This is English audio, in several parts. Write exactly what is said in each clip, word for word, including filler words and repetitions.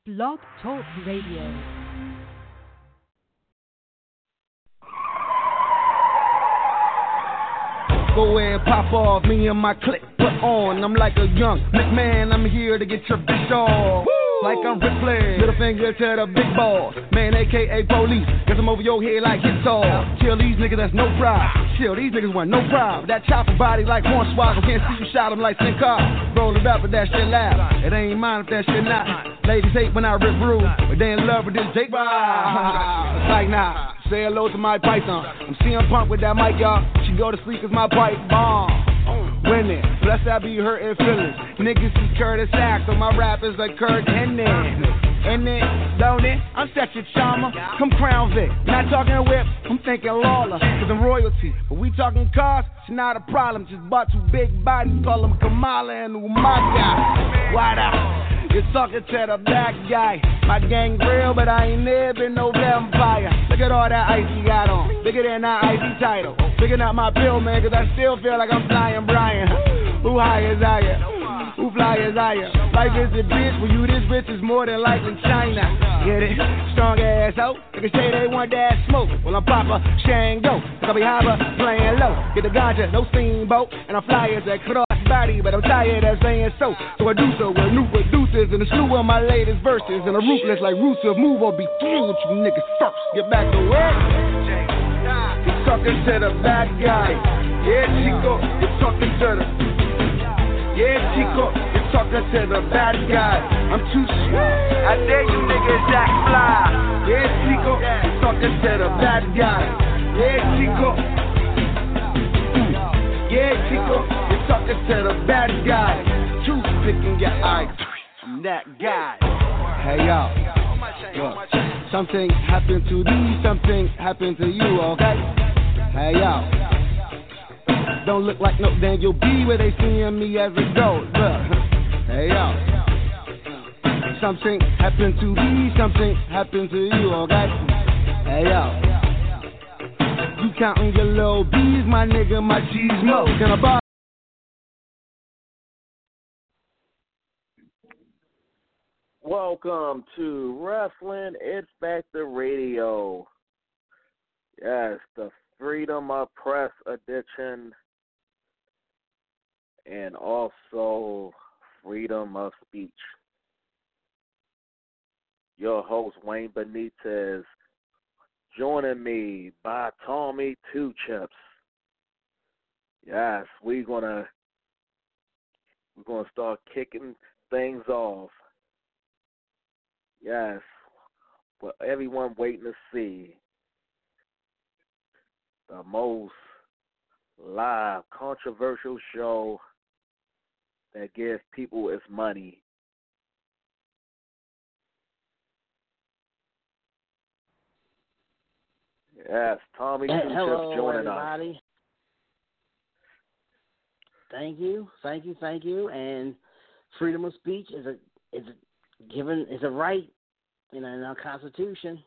Blog Talk Radio. Go ahead, pop off, me and my clique put on. I'm like a young McMahon, I'm here to get your bitch off. Like I'm Ric Flair, little finger to the big balls. Man, A K A police, guess I'm over your head like guitar. Kill these niggas, that's no problem. Chill, these niggas want no problem. That chopper body like Hornswoggle, can't see you shot him like Sin Cara. Roll it up, but that shit loud. It ain't mine if that shit not. Ladies hate when I rip rude, but they in love with this Jake. It's like nah. Say hello to my python. I'm C M Punk with that mic, y'all. She go to sleep cause my pipe bomb. Winning, plus I be hurting feelings. Niggas see Curtis Sack, so my rap is like Kurt Hennig. And then, don't it? I'm such a charmer. Come Crown Vic. Not talking whip, I'm thinking Lawler. Cause I'm royalty. But we talking cars, it's not a problem. Just bought two big bodies, call them Kamala and Umaga. Why out? You're talking to the black guy. My gang real, but I ain't never been no vampire. Look at all that ice he got on. Bigger than that icy title. Picking up my pill, man, cause I still feel like I'm flying Brian. Who high is higher? Who fly is higher? Life is a bitch, when you this rich is more than likely China. Get it? Strong ass ho. They can say they want that smoke. Well, I'm Papa Shango. Cause I be higher, playing low. Get the ganja, no steamboat. And I'm fly as a cross body, but I'm tired of saying so. So I do so with new producers and a slew of my latest verses. And a ruthless like roots of move or be through with you niggas first. Get back to work. You're talking to the bad guy. Yeah, Chico, you're talking to the Yeah, Chico, you're talking to the bad guy. I'm too sweet. I dare you niggas act fly. Yeah, Chico, you're talking to the bad guy. Yeah, Chico. Yeah, Chico, you're talking to the bad guy. Too thick in your eye. I'm that guy. Hey, y'all. Look, something happened to thee, something happened to you, okay? Hey, y'all. Don't look like no Daniel B where they seeing me as a goat. Look, hey yo, something happened to me, something happened to you, okay? Hey yo, you counting your little B's, my nigga, my G's mo. Can I buy? Welcome to Wrestling It's Factor Radio. Yes, the Freedom of Press edition. And also freedom of speech. Your host, Wayne Benitez, joining me by Tommy Two Chips. Yes, we're gonna we're gonna start kicking things off. Yes, what everyone waiting to see. The most live, controversial show that gives people its money. Yes, Tommy Two Hello, Chips joining everybody. us. Thank you, thank you, thank you. And freedom of speech is a is a given is a right in, in our Constitution.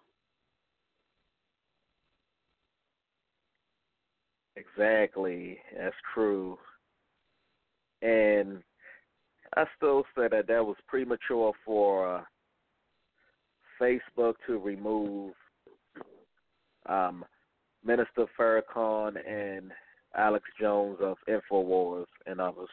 Exactly, that's true. And I still say that that was premature for uh, Facebook to remove um, Minister Farrakhan and Alex Jones of InfoWars and others.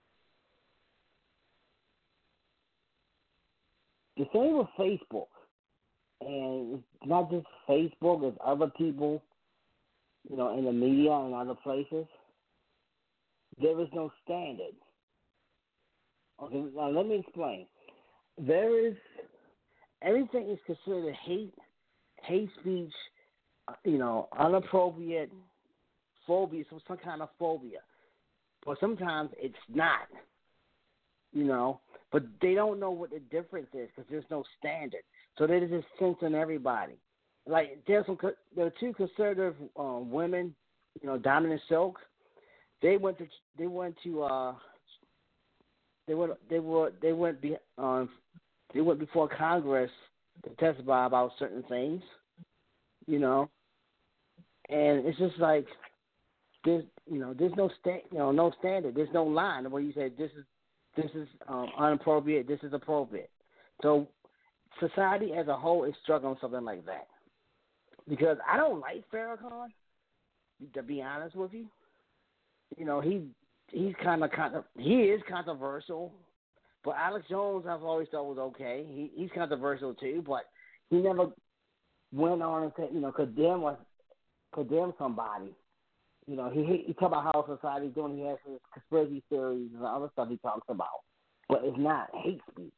The thing with Facebook, and it's not just Facebook, it's other people, you know, in the media and other places, there is no standard. Okay, now let me explain. There is, everything is considered hate, hate speech, uh, you know, inappropriate, phobia, some, some kind of phobia. But sometimes it's not, you know, but they don't know what the difference is because there's no standard. So there's this sense in everybody. Like, there's some, there are two conservative um, women, you know, Diamond and Silk. They went to, they went to, uh, They went. They were. They went. Be, um, they went before Congress to testify about certain things, you know. And it's just like there's, you know, there's no sta- you know, no standard. There's no line where you say this is this is um, inappropriate. This is appropriate. So society as a whole is struggling with something like that. Because I don't like Farrakhan, to be honest with you. You know, he he's kind of kind of he is controversial, but Alex Jones I've always thought was okay. He he's controversial too, but he never went on and said, you know, condemn us, condemn somebody. You know, he he, he talk about how society's doing. He has his conspiracy theories and other stuff he talks about, but it's not hate speech.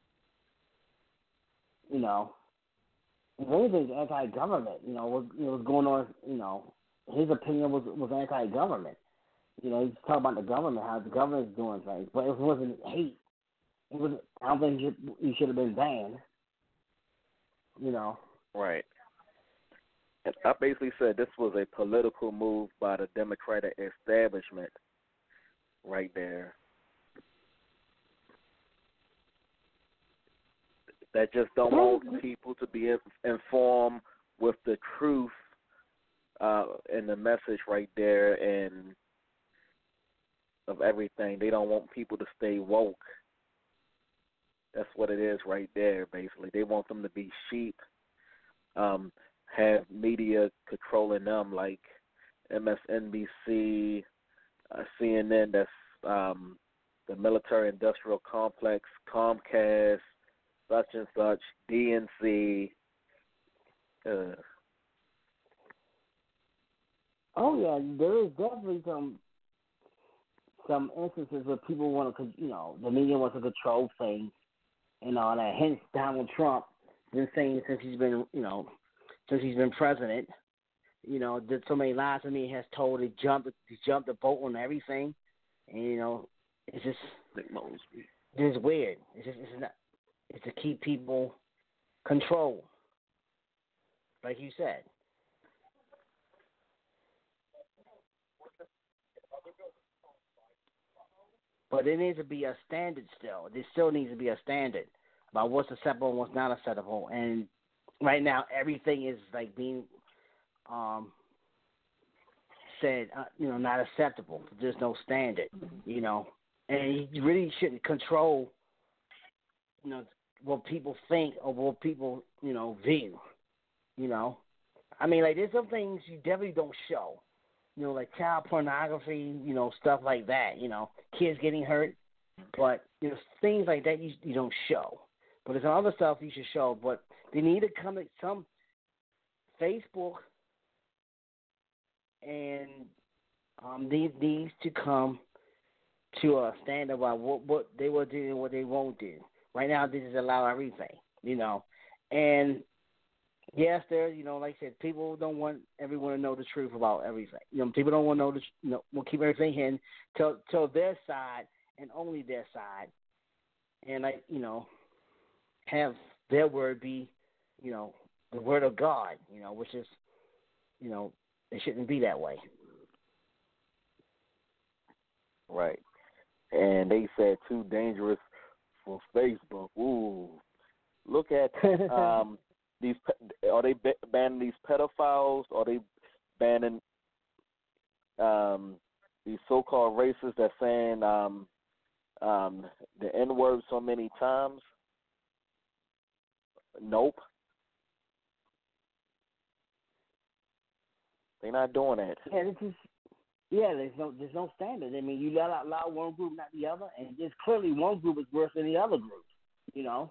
You know, if anything, anti-government. You know, what you know, was going on. You know, his opinion was was anti-government. You know, he's talking about the government, how the government is doing things, but it wasn't hate. It was. I don't think he should, he should have been banned. You know. Right. And I basically said this was a political move by the Democratic establishment right there. That just don't want people to be informed with the truth uh, and the message right there and of everything. They don't want people to stay woke. That's what it is right there, basically. They want them to be sheep, um, have media controlling them like M S N B C, uh, C N N, that's um, the military-industrial complex, Comcast, such and such, D N C. Uh, oh yeah, there is definitely some some instances where people want to, you know, the media wants to control things and all that. Hence, Donald Trump been saying since he's been, you know, since he's been president, you know, did so many lies to me. Has told he jumped, he jumped the boat on everything, and you know, it's just, it's weird. It's just, it's not. It's to keep people controlled, like you said. But there needs to be a standard still. There still needs to be a standard about what's acceptable and what's not acceptable. And right now, everything is like being um, said, uh, you know, not acceptable. There's no standard, you know. And you really shouldn't control, you know, what people think or what people, you know, view, you know. I mean, like, there's some things you definitely don't show, you know, like child pornography, you know, stuff like that, you know, kids getting hurt. But, you know, things like that you, you don't show. But there's some other stuff you should show. But they need to come at some Facebook and um, these needs to come to a standard about what, what they will do and what they won't do. Right now, they just allow everything, you know. And, yes, there, you know, like I said, people don't want everyone to know the truth about everything. You know, people don't want to know, the, you know, will keep everything hidden till, till their side and only their side. And, like, you know, have their word be, you know, the word of God, you know, which is, you know, it shouldn't be that way. Right. And they said too dangerous for Facebook. Ooh, look at um, these. Are they banning these pedophiles? Are they banning um, these so-called racists that's saying um, um, the N-word so many times? Nope. They're not doing that. Yeah, this is. Yeah, there's no there's no standard. I mean, you let out allow one group, not the other, and it's clearly one group is worse than the other group, you know.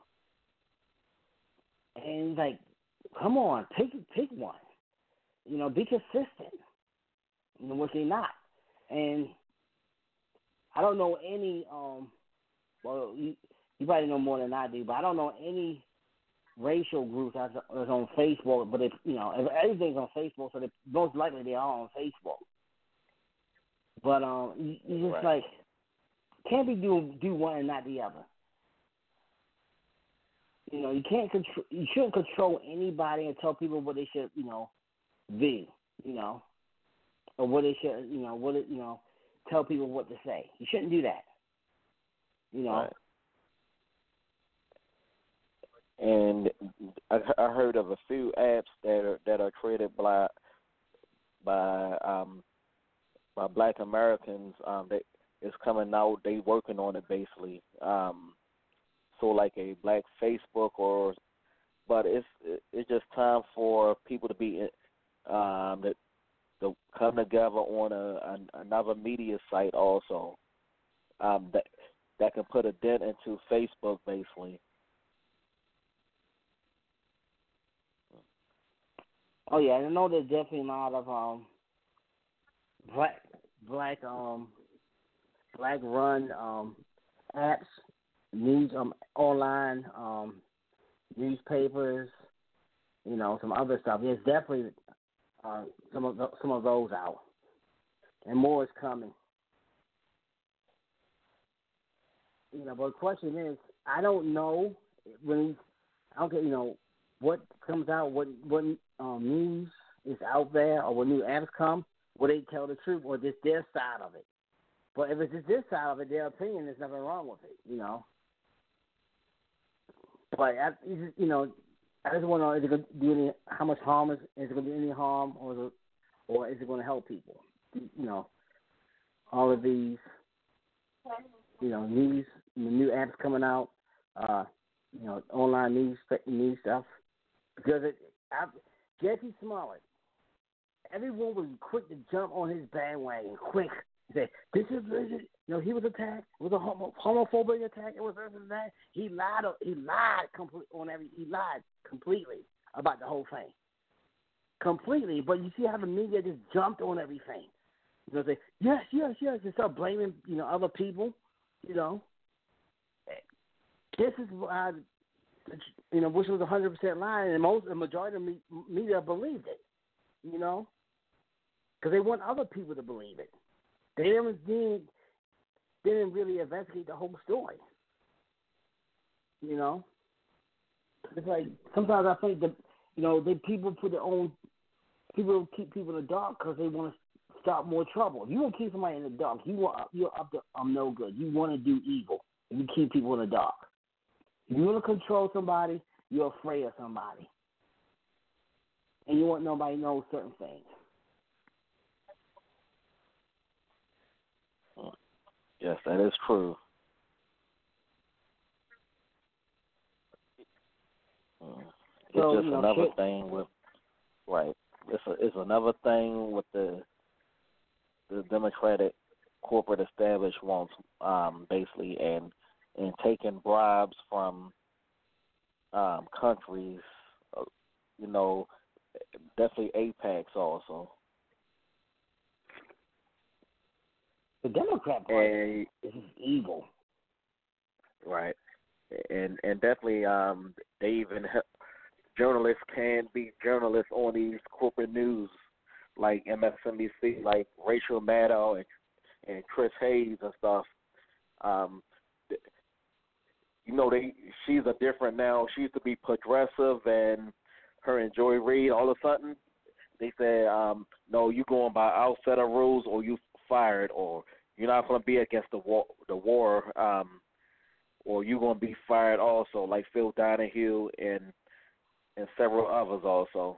And like, come on, pick pick one, you know, be consistent, you know, which they're not. And I don't know any, um, well, you, you probably know more than I do, but I don't know any racial groups that's, that's on Facebook. But if you know, if everything's on Facebook, so they, most likely they are on Facebook. But um, you, you just right. like can't be do do one and not the other. You know, you can't control. You shouldn't control anybody and tell people what they should, you know, be. You know, or what they should, you know, what it, you know, tell people what to say. You shouldn't do that. You know. Right. And I, I heard of a few apps that are that are created by by um. by Black Americans, um, that is coming out. They working on it basically. Um, so like a Black Facebook or but it's it's just time for people to be um that to come together on a, an, another media site also um, that that can put a dent into Facebook basically. Oh yeah, I know there's definitely a lot of um black black um black run um apps, news um online um newspapers, you know, some other stuff. There's definitely uh, some of the, some of those out, and more is coming. You know, but the question is, I don't know when I don't get, you know, what comes out, what what um, news is out there, or what new apps come, will they tell the truth, or just their side of it? But if it's just this side of it, their opinion, there's nothing wrong with it, you know. But I, you know, I just want to know: is it going to do any? How much harm is, is it going to do any harm, or is it, or is it going to help people? You know, all of these, you know, news, new apps coming out, uh, you know, online news news stuff. Because it, I, Jesse Smollett, everyone was quick to jump on his bandwagon, quick. Say, this is, this is, you know, he was attacked. It was a homo, homophobic attack. It was this and that. He lied. He lied complete on every. He lied completely about the whole thing. Completely. But you see how the media just jumped on everything. You know, say yes, yes, yes, and start blaming, you know, other people. You know, this is why, you know, which was a hundred percent lying, and most, the majority of me, media believed it. You know, because they want other people to believe it. They didn't, didn't, didn't really investigate the whole story. You know? It's like, sometimes I think that, you know, they people put their own, people keep people in the dark because they want to stop more trouble. If you want to keep somebody in the dark, you want, you're up to um, no good. You want to do evil if you keep people in the dark. If you want to control somebody, you're afraid of somebody. And you want nobody to know certain things. Yes, that is true. It's so, just you know, another shit. thing with right. It's a, it's another thing with the the Democratic corporate establishment wants um, basically and and taking bribes from um, countries. Uh, you know, definitely APEX also. The Democrat Party is evil. Right. And and definitely um, they even help, journalists can be journalists on these corporate news like M S N B C, like Rachel Maddow and, and Chris Hayes and stuff. Um, you know, they she's a different now. She used to be progressive, and her and Joy Reid, all of a sudden, they said, um, no, you going by our set of rules or you fired, or you're not going to be against the war, the war um, or you're going to be fired also, like Phil Donahue and and several others also.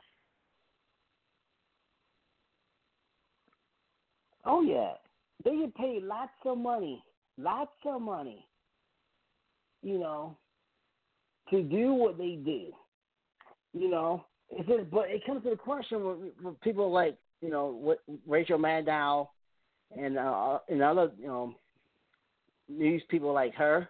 Oh, yeah. They get paid lots of money, lots of money, you know, to do what they do. You know, it's just, but it comes to the question with, with people like, you know, with Rachel Maddow and uh, and other, you know, news people like her.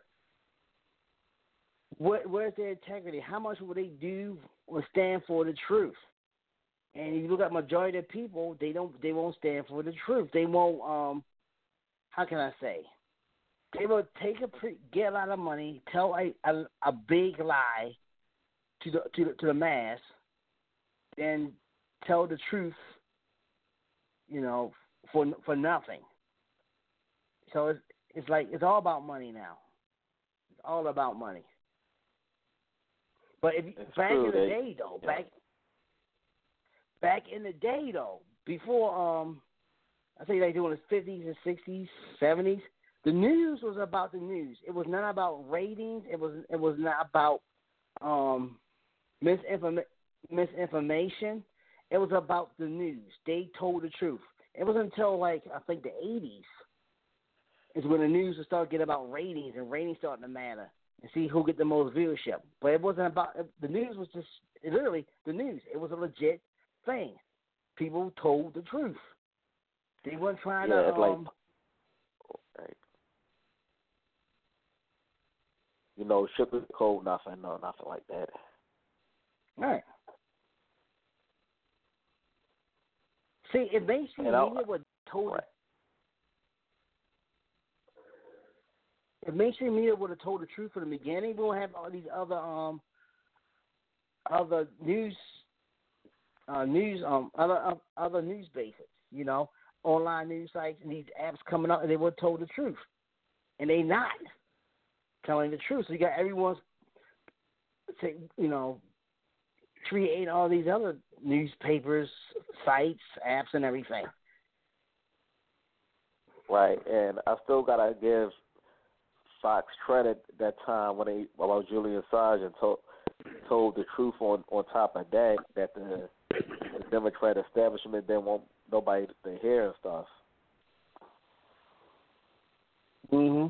What, where's their integrity? How much will they do or stand for the truth? And if you look at majority of people, they don't, they won't stand for the truth. They won't. Um, how can I say? They will take a pre, get a lot of money, tell a, a a big lie to the to the, to the mass, then tell the truth. You know, for for nothing. So it's it's like it's all about money now. It's all about money. But if It's back true, in the they, day though, yeah. back back in the day though, before um, I think like doing the fifties and sixties, seventies, the news was about the news. It was not about ratings. It was it was not about um, misinforma- misinformation. It was about the news. They told the truth. It wasn't until like I think the eighties is when the news would start getting about ratings and ratings starting to matter. and see who get the most viewership. But it wasn't about the news. Was just literally the news. It was a legit thing. People told the truth. They weren't trying yeah, to. It's like, Um, right. You know, sugarcoat nothing, no, nothing like that. right. See, if mainstream And I- media would told Right. if mainstream media would have told the truth from the beginning, we won't have all these other um other news uh, news um other uh, other news bases, you know, online news sites and these apps coming up, and they would have told the truth, and they not telling the truth. So you got everyone's, you know, creating all these other newspapers, sites, apps, and everything. Right, and I still gotta give Fox credit that time when they about Julian Assange and told told the truth. On, on top of that, that the, the Democrat establishment didn't want nobody to hear and stuff. Mhm.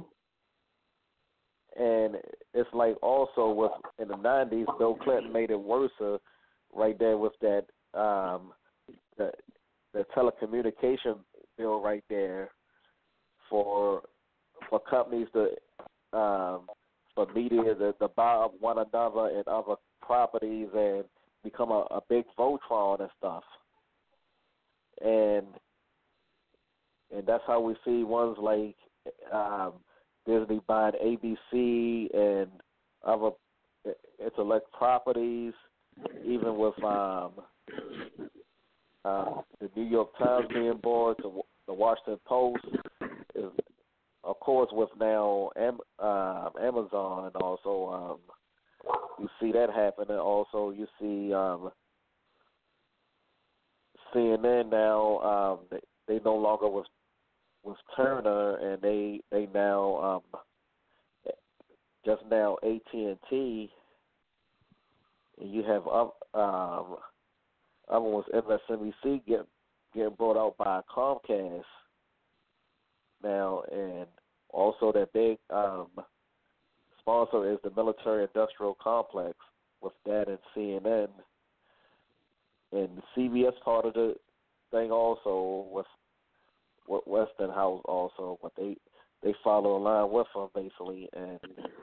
And it's like also with in the nineties, Bill Clinton made it worse. Uh, right there with that um, the the telecommunication bill right there for for companies to um, for media to, to buy up one another and other properties and become a, a big Voltron and stuff. And and that's how we see ones like um, Disney buying A B C and other intellect properties, even with um, uh, the New York Times being bought, to the Washington Post, is, of course, with now Am, uh, Amazon also, um, you see that happening. Also, you see um, C N N now, um, they, they no longer with with Turner, and they they now um, just now A T and T, and you have um, other ones, M S N B C get getting brought out by Comcast now, and also that big um, sponsor is the military industrial complex with that and C N N, and C B S part of the thing also with. With Westinghouse also, but they they follow along with them basically, and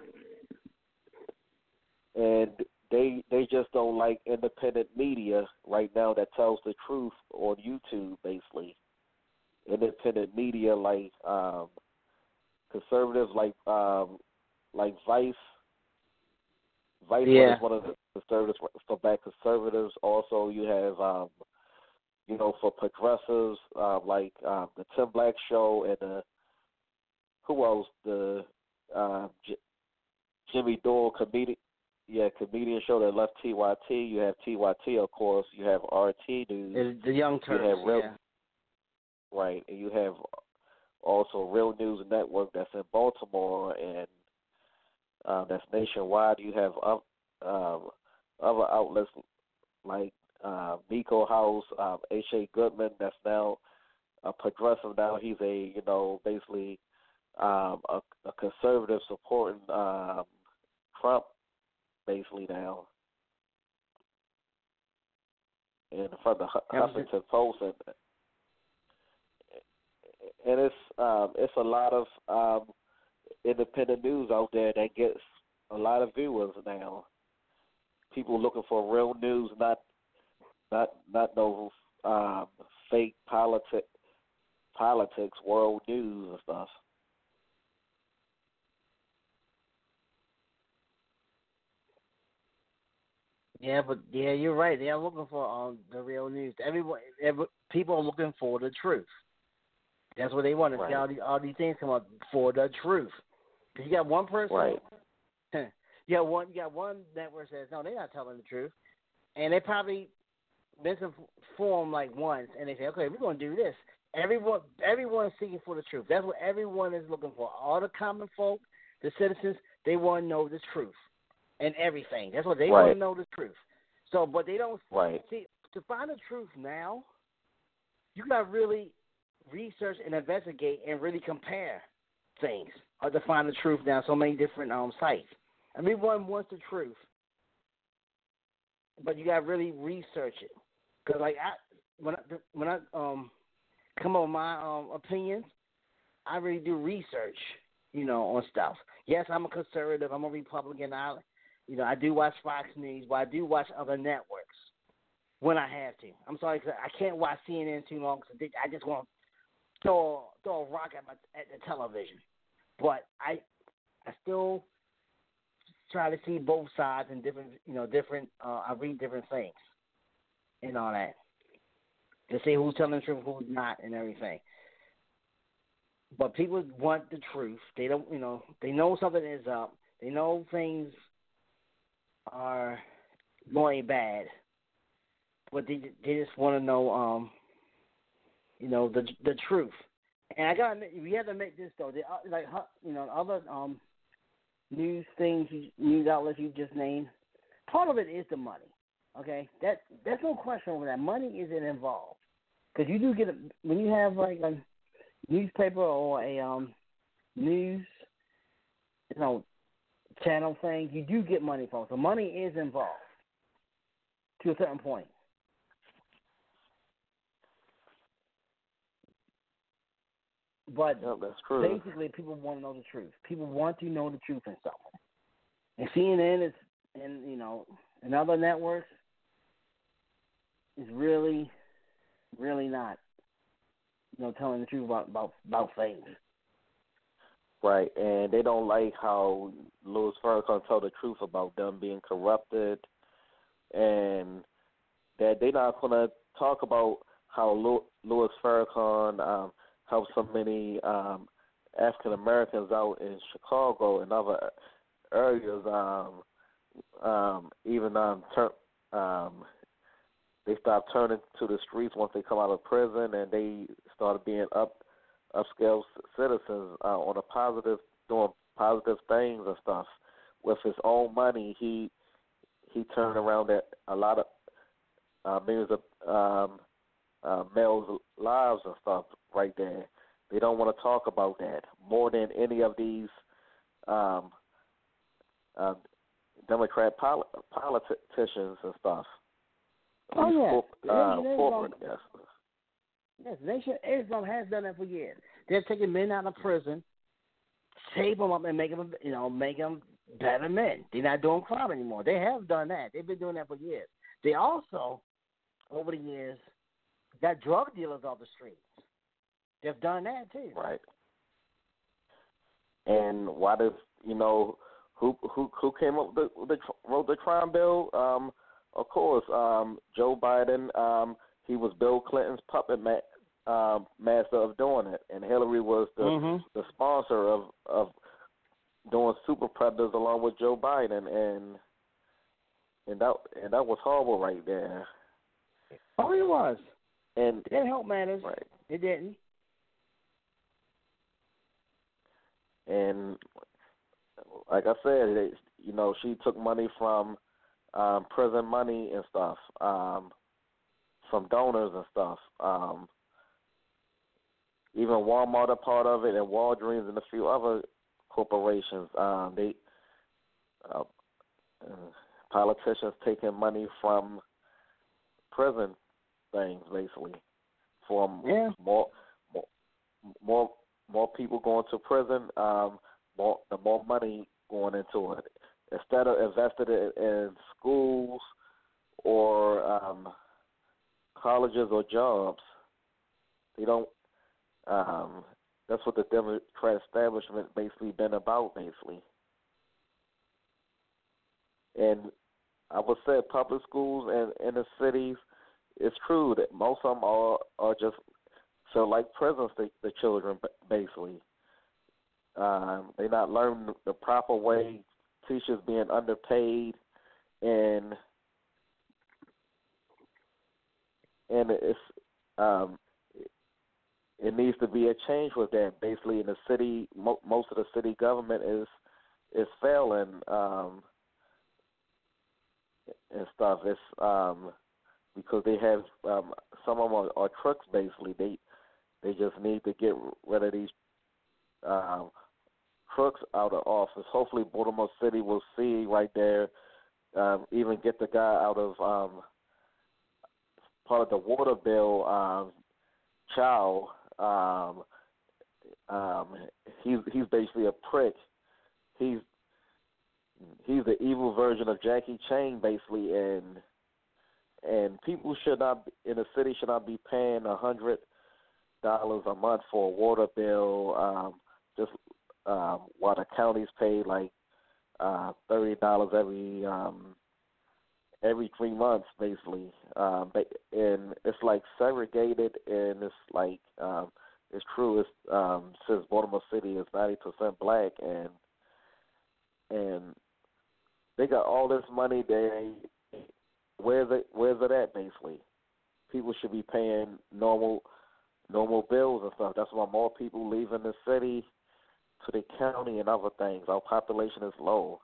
and they they just don't like independent media right now that tells the truth on YouTube basically. Independent media like um, conservatives like um, like Vice. Vice Yeah. is one of the conservatives for black conservatives. Also, you have. Um, You know, for progressives, uh, like um, the Tim Black Show and the, who else? The uh, J- Jimmy Dore comedian, yeah, comedian show that left T Y T. You have T Y T, of course. You have R T News. The, the Young Turks, you have Real, yeah. Right, and you have also Real News Network that's in Baltimore, and uh, that's nationwide. You have uh, uh, other outlets like Uh, Nico House, um, H A Goodman, that's now a progressive now. He's a, you know, basically um, a, a conservative supporting um, Trump, basically now. And from the Huffington Post, and, and it's um, it's a lot of um, independent news out there that gets a lot of viewers now. People looking for real news, not Not not no um, fake politic, politics, world news and stuff. Yeah, but yeah, you're right. They are looking for um, the real news. Everyone, every, people are looking for the truth. That's what they want to Right. see. All these, all these things come up for the truth. Because you got one person, Right. you got one, you got one network says no, they're not telling the truth, and they probably misinform like once, and they say, okay, we're going to do this. Everyone, everyone is seeking for the truth. That's what everyone is looking for. All the common folk, the citizens, they want to know the truth and everything. That's what they Right. want to know, the truth. So, but they don't Right. see, to find the truth now, you got to really research and investigate and really compare things or to find the truth now. So many different um sites. Everyone wants the truth, but you got to really research it. Because like I, when I when I um come up with my um opinions, I really do research, you know, on stuff. Yes, I'm a conservative. I'm a Republican. I, you know, I do watch Fox News, but I do watch other networks when I have to. I'm sorry, 'cause I can't watch C N N too long because I just want to throw throw a rock at my at the television. But I I still try to see both sides and different, you know, different. Uh, I read different things and all that to see who's telling the truth, who's not, and everything. But people want the truth. They don't, you know, they know something is up. They know things are going bad, but they they just want to know, um, you know, the the truth. And I gotta, admit, we have to make this though. They, like, you know, other um. news things, news outlets you just named, part of it is the money. Okay, that there's no question over that. Money isn't involved because you do get a, when you have like a newspaper or a um news, you know, channel thing, you do get money from. So money is involved to a certain point. But yeah, that's true. Basically, people want to know the truth. People want to know the truth in something. And C N N is, and you know, and other networks is really, really not, you know, telling the truth about about, about things. Right, and they don't like how Louis Farrakhan told the truth about them being corrupted, and that they're not going to talk about how Louis Farrakhan um, helped so many um, African Americans out in Chicago and other areas. Um, um, even um, ter- um, they stopped turning to the streets once they come out of prison, and they started being up upscale citizens uh, on a positive, doing positive things and stuff. With his own money, he he turned around that a lot of uh, millions of um, uh, males' lives and stuff right there. They don't want to talk about that more than any of these um, uh, Democrat poli- politicians and stuff. Oh, these yeah. corp- uh, They, corporate, yes. Yes, Nation Islam has done that for years. They're taking men out of prison, shape them up, and make them, you know, make them better men. They're not doing crime anymore. They have done that. They've been doing that for years. They also, over the years, got drug dealers off the streets. They've done that too. Right. And why does you know who who who came up with the, the wrote the crime bill? Um, of course, um, Joe Biden. Um, he was Bill Clinton's puppet ma- um, master of doing it, and Hillary was the mm-hmm. the sponsor of of doing super predators along with Joe Biden, and and that and that was horrible right there. Oh, it was. And it didn't help matters. Right. It didn't. And like I said, it, you know, she took money from um, prison money and stuff, um, from donors and stuff. Um, even Walmart a part of it, and Walgreens and a few other corporations. Um, they uh, uh, politicians taking money from prison things, basically, for yeah. more, more, more, more people going to prison. Um, more, the more money going into it. Instead of invested it in schools or um, colleges or jobs, they don't. Um, that's what the Democrat establishment basically been about, basically. And I would say public schools and in the cities, it's true that most of them are are just so like prisons to the children, basically. Um, they're not learning the proper way. Teachers being underpaid, and and it's um, it needs to be a change with that. Basically, in the city, mo- most of the city government is is failing um, and stuff. It's um, because they have um, some of them are, are crooks. Basically, they they just need to get rid of these um, crooks out of office. Hopefully, Baltimore City will see right there, um, even get the guy out of um, part of the water bill, um, Chow. Um, um, he's he's basically a prick. He's he's the evil version of Jackie Chan, basically, and and people should not in the city should not be paying a hundred dollars a month for a water bill. Um, just um, while the counties pay like uh, thirty dollars every um, every three months, basically, um, and it's like segregated, and it's like um, it's true. It's um, since Baltimore City is ninety percent black, and and they got all this money. They where's it where's it at? Basically, people should be paying normal normal bills and stuff. That's why more people leaving the city to the county and other things. Our population is low.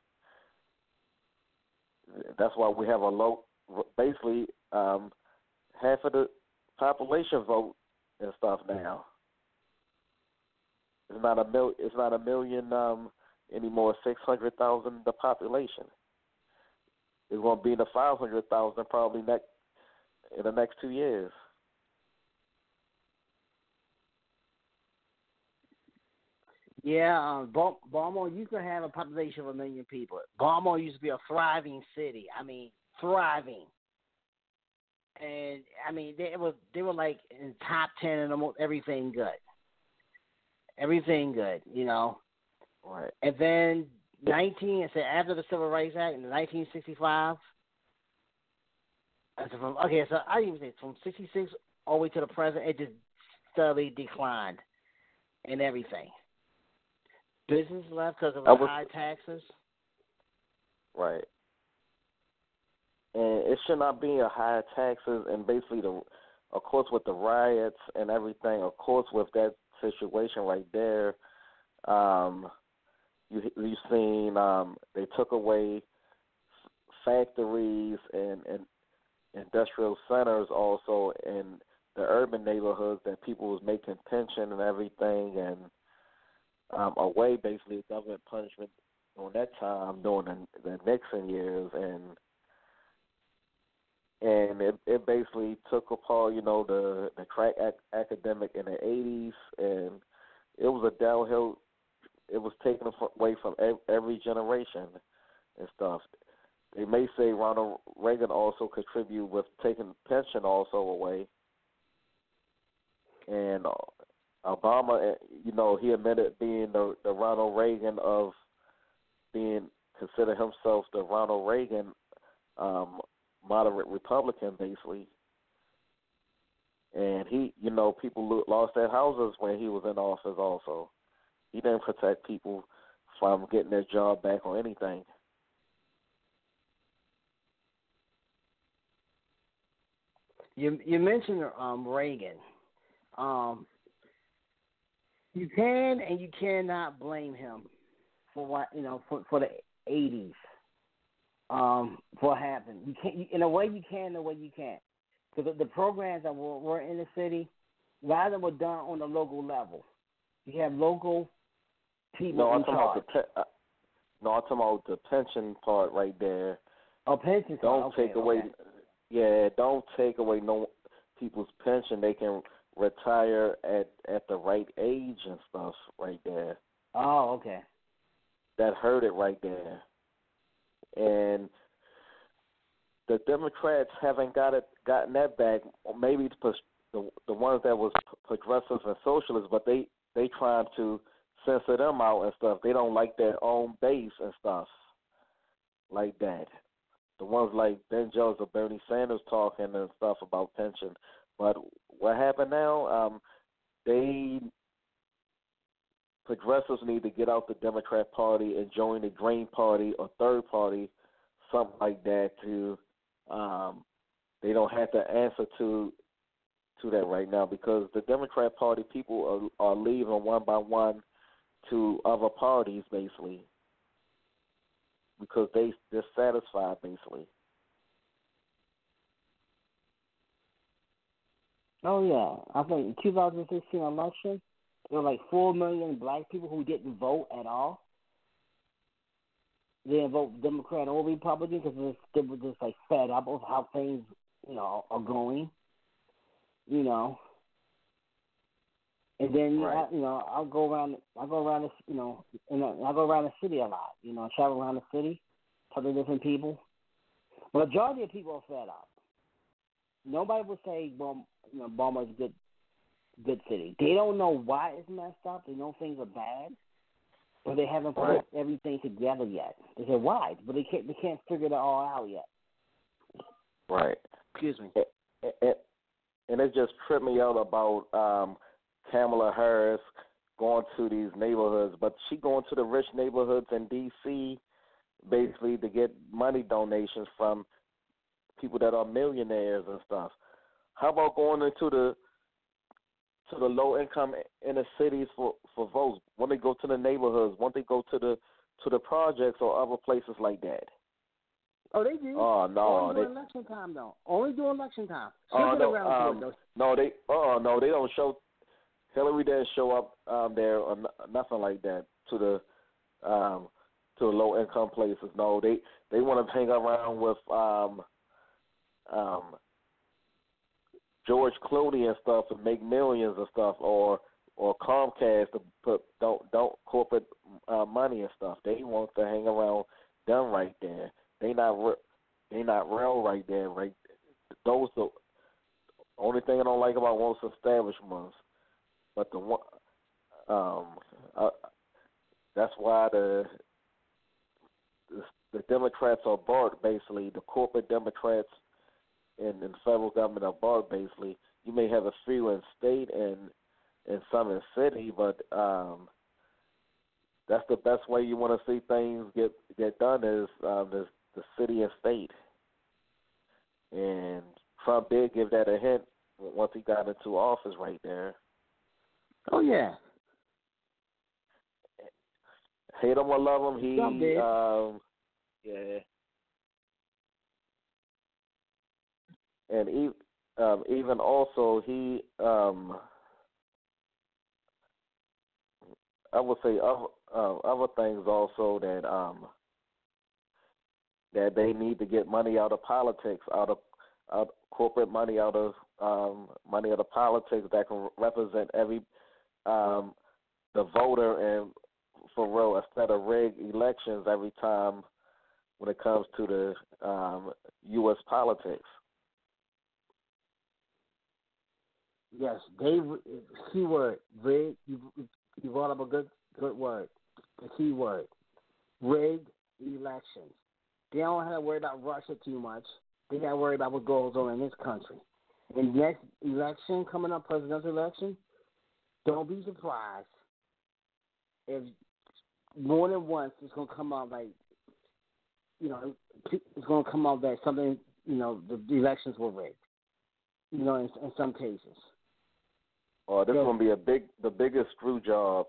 That's why we have a low, basically um, half of the population vote and stuff now. It's not a mil. It's not a million um, anymore. Six hundred thousand the population. It's going to be in the five hundred thousand probably next in the next two years. Yeah, um, Bal- Baltimore used to have a population of a million people. Baltimore used to be a thriving city. I mean, thriving. And I mean, they was they were like in top ten in almost everything good. Everything good, you know. Right. And then nineteen, so after the Civil Rights Act in nineteen sixty-five. So from, okay, so I even say from sixty-six all the way to the present, it just steadily declined in everything. Business left because of the was, high taxes. Right. And it should not be a high taxes, and basically, the, of course, with the riots and everything, of course, with that situation right there, um, you, you've seen um, they took away factories and, and industrial centers also in the urban neighborhoods that people was making pension and everything, and Um, away basically government punishment during that time during the, the Nixon years, and and it, it basically took apart, you know, the the crack ac- academic in the eighties, and it was a downhill. It was taken away from every generation and stuff. They may say Ronald Reagan also contributed with taking pension also away, and Uh, Obama, you know, he admitted being the, the Ronald Reagan of being considered himself the Ronald Reagan um, moderate Republican, basically. And he, you know, people lost their houses when he was in office also. He didn't protect people from getting their job back or anything. You you mentioned um, Reagan. Um, You can and you cannot blame him for what you know for, for the eighties. Um, for what happened. You can in a way you can, in a way you can't. Because the, the programs that were, were in the city, a lot of them were done on the local level. You have local people no, in I'm talking charge. about the pe- uh, no, I'm talking about the pension part right there. Oh, pension. Don't okay, take away. Okay. Yeah, don't take away no people's pension. They can retire at, at the right age and stuff right there. Oh, okay. That hurt it right there. And the Democrats haven't got it gotten that back. Or maybe the the, the ones that was progressive and socialist, but they they trying to censor them out and stuff. They don't like their own base and stuff like that. The ones like Ben Jones or Bernie Sanders talking and stuff about pension. But what happened now, um, they, progressives need to get out the Democrat Party and join the Green Party or Third Party, something like that, to, um, they don't have to answer to to that right now, because the Democrat Party people are, are leaving one by one to other parties, basically, because they, they're satisfied, basically. Oh, yeah. I think twenty sixteen election, there were like four million black people who didn't vote at all. They didn't vote Democrat or Republican because they were just like fed up of how things, you know, are going. You know. And then right. I, you know, I'll go around. I go around, the, you know, and I go around the city a lot. You know, I travel around the city, talk to different people. The majority of people are fed up. Nobody will say, well, you know, Baltimore's a good, good city. They don't know why it's messed up. They know things are bad, but they haven't put right. everything together yet. They say why, but they can't. They can't figure it all out yet. Right. Excuse me. And, and, and it just tripped me out about um, Kamala Harris going to these neighborhoods, but she going to the rich neighborhoods in D C basically to get money donations from people that are millionaires and stuff. How about going into the to the low income inner cities for, for votes? When they go to the neighborhoods, when they go to the to the projects or other places like that. Oh, they do. Oh no, Only they, during election time though. Only during election time. Oh no, around um, to it, no, they oh no, they don't show. Hillary didn't show up um, there or n- nothing like that to the um, to the low income places. No, they they want to hang around with um, um, George Clooney and stuff and make millions and stuff, or or Comcast to put don't don't corporate uh, money and stuff. They want to hang around them right there. They not re- they not real right there. Right, those the only thing I don't like about most establishments. But the one, um, uh, that's why the, the the Democrats are barred basically. The corporate Democrats in, in the federal government are barred basically. You may have a few in state and in some in city, but um, that's the best way you want to see things get get done is um, the the city and state. And Trump did give that a hint once he got into office right there. Oh yeah. Hate him or love him, he Trump did. um yeah. And he, um, even also he um I would say other uh, other things also that um that they need to get money out of politics, out of out corporate money out of um money out of politics that can represent every Um, the voter and for real instead of rigged elections every time when it comes to the um, U S politics. Yes, they key word rigged. You you brought up a good good word. The key word rigged elections. They don't have to worry about Russia too much. They got to worry about what goes on in this country. In the next election coming up, presidential election. Don't be surprised if more than once it's going to come out like, you know, it's going to come out that something, you know, the, the elections were rigged, you know, in, in some cases. Oh, this is going to be a big, the biggest screw job.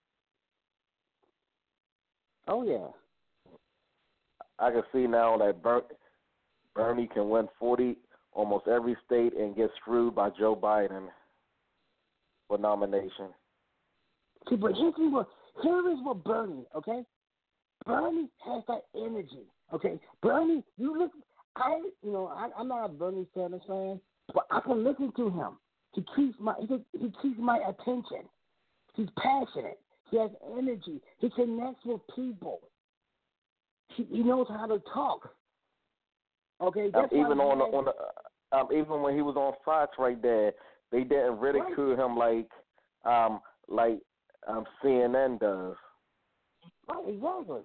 Oh, yeah. I can see now that Ber- Bernie can win forty, almost every state and get screwed by Joe Biden for nomination. See, but here's what, here is what Bernie, okay? Bernie has that energy, okay? Bernie, you look, I, you know, I, I'm not a Bernie Sanders fan, but I can listen to him. He keeps my, he, he keeps my attention. He's passionate. He has energy. He connects with people. He, he knows how to talk. Okay, that's um, even on the, had, on the, um, even when he was on Fox right there. They didn't ridicule right. him like um, like um, C N N does. Right, exactly.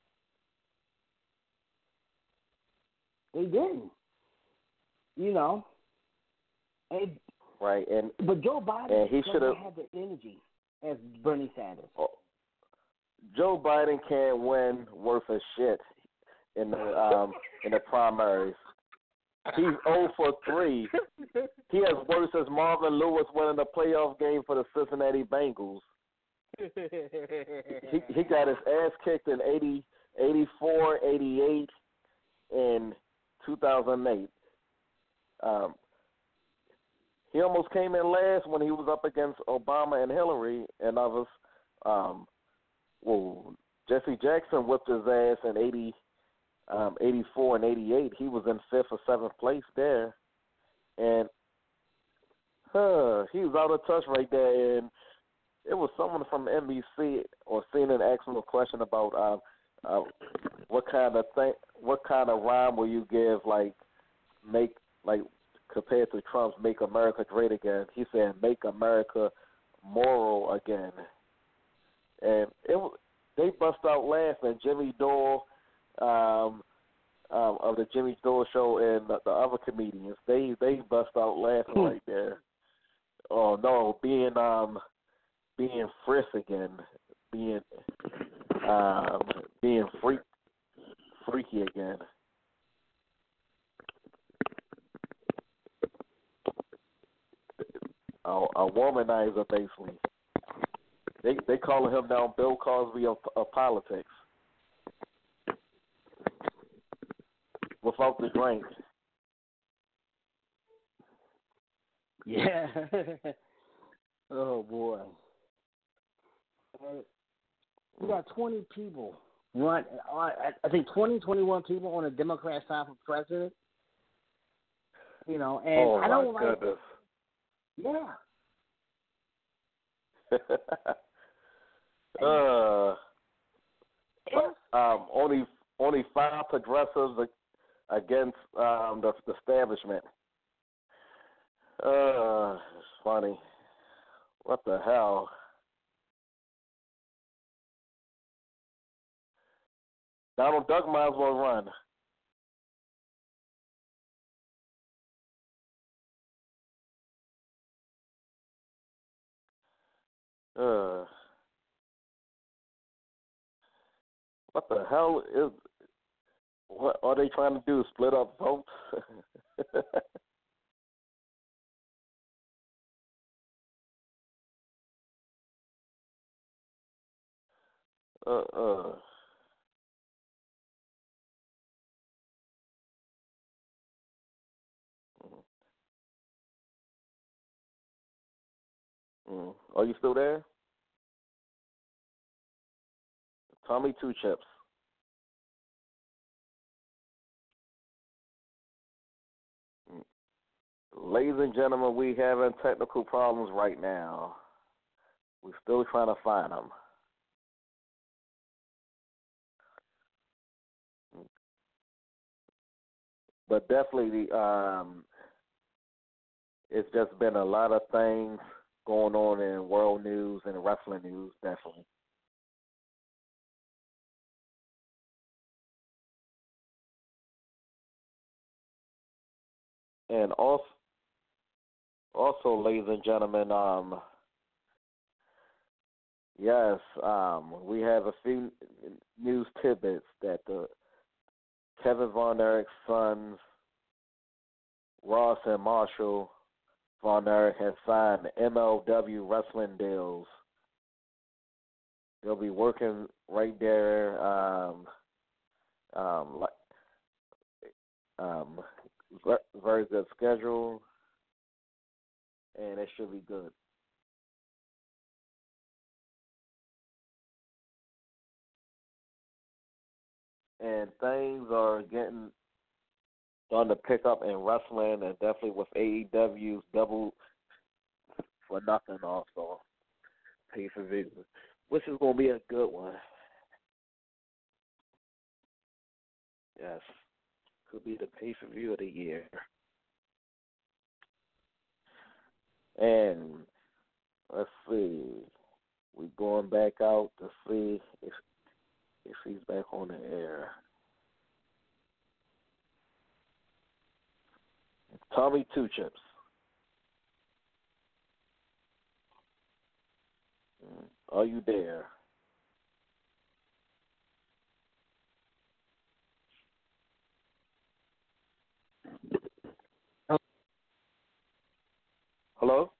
They didn't. You know. And, right, and but Joe Biden and he should have had the energy as Bernie Sanders. Oh, Joe Biden can't win worth a shit in the um, in the primaries. He's zero for three. He has worse as Marvin Lewis winning the playoff game for the Cincinnati Bengals. he he got his ass kicked in eighty, eighty-four, eighty-eight, and two thousand eight. Um, he almost came in last when he was up against Obama and Hillary and others. Um, well, Jesse Jackson whipped his ass in eighty, um, eighty-four and eighty-eight. He was in fifth or seventh place there, and huh, he was out of touch right there. And it was someone from N B C or C N N asked him a question about uh, uh, what kind of thing, what kind of rhyme will you give, like make like. compared to Trump's "Make America Great Again." He said, "Make America Moral Again." And it they bust out laughing. Jimmy Dore um, um, of the Jimmy Dore Show and the, the other comedians, they they bust out laughing right there. Oh no, being um being frisk again, being um being freak freaky again. A, a womanizer, basically. They they calling him now Bill Cosby of, of politics. Without the drink. Yeah. Oh boy. Uh, we got twenty people. Run. I I think twenty, twenty-one people on the Democrat side for president. You know, and oh, I don't my like. goodness. Yeah. uh, If, um, only only five progressives against um, the, the establishment. Uh, it's funny. What the hell? Donald Duck might as well run. Uh, what the hell is? What are they trying to do? Split up votes? uh, uh. Mm. Are you still there? Tommy Two Chips. Ladies and gentlemen, we having technical problems right now. We're still trying to find them. But definitely, um, it's just been a lot of things going on in world news and wrestling news, definitely. And also, also, ladies and gentlemen, um, yes, um, we have a few news tidbits that the Kevin Von Erich's sons, Ross and Marshall Von Erich, have signed M L W wrestling deals. They'll be working right there, um, um, like, um, very good schedule, and it should be good. And things are getting starting to pick up in wrestling, and definitely with A E W's Double for Nothing also pay per view, which is going to be a good one. Yes, could be the pay per view of the year. And let's see, we going back out to see if if he's back on the air. Tommy Two Chips. Are you there? Hello?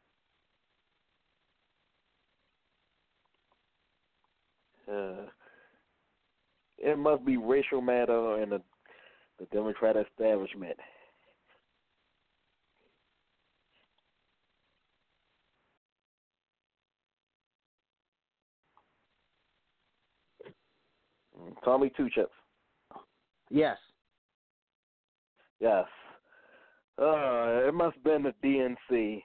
Uh, it must be racial matter in the, the Democrat establishment. Tommy Two Chips. Yes. Yes. Uh, it must have been the D N C.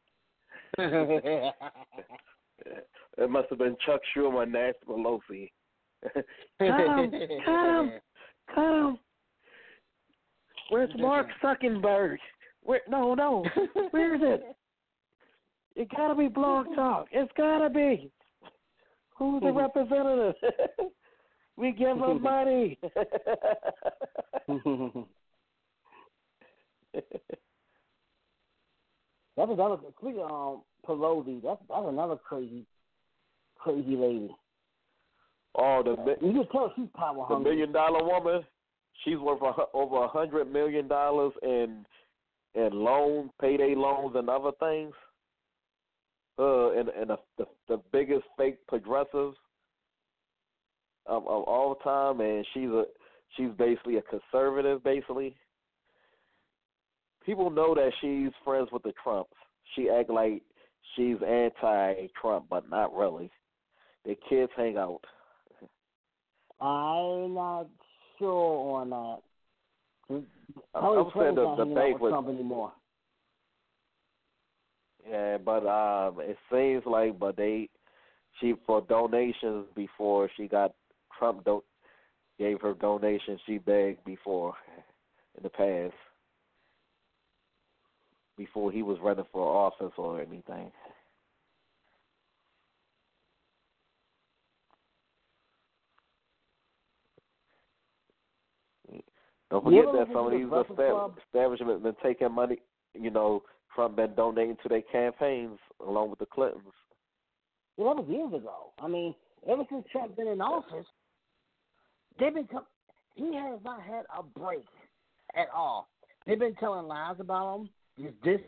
It must have been Chuck Schumer and Nancy Pelosi. Cut him! Cut him! Cut him! Where's Mark Zuckerberg? Where? No, no. Where is it? It gotta be Blog Talk. It's gotta be. Who's the representative? We give them money. That was another. Speaking of um, Pelosi, that's that's another crazy, crazy lady. Oh, the you can tell she's power the hungry. million dollar woman. She's worth a, over a hundred million dollars in in loans, payday loans, and other things. Uh, and and the, the the biggest fake progressives of, of all time, and she's a she's basically a conservative, basically. People know that she's friends with the Trumps. She act like she's anti-Trump, but not really. Their kids hang out. I'm not sure on that. I'm saying the debate was Trump anymore. Yeah, but um, it seems like, but they, she for donations before she got Trump do, gave her donations. She begged before in the past. Before he was running for office or anything. Don't forget that some of these estab- establishments been taking money. You know, Trump been donating to their campaigns along with the Clintons. Well, that was years ago. I mean, ever since Trump been in office, they've been. T- he has not had a break at all. They've been telling lies about him. Is this?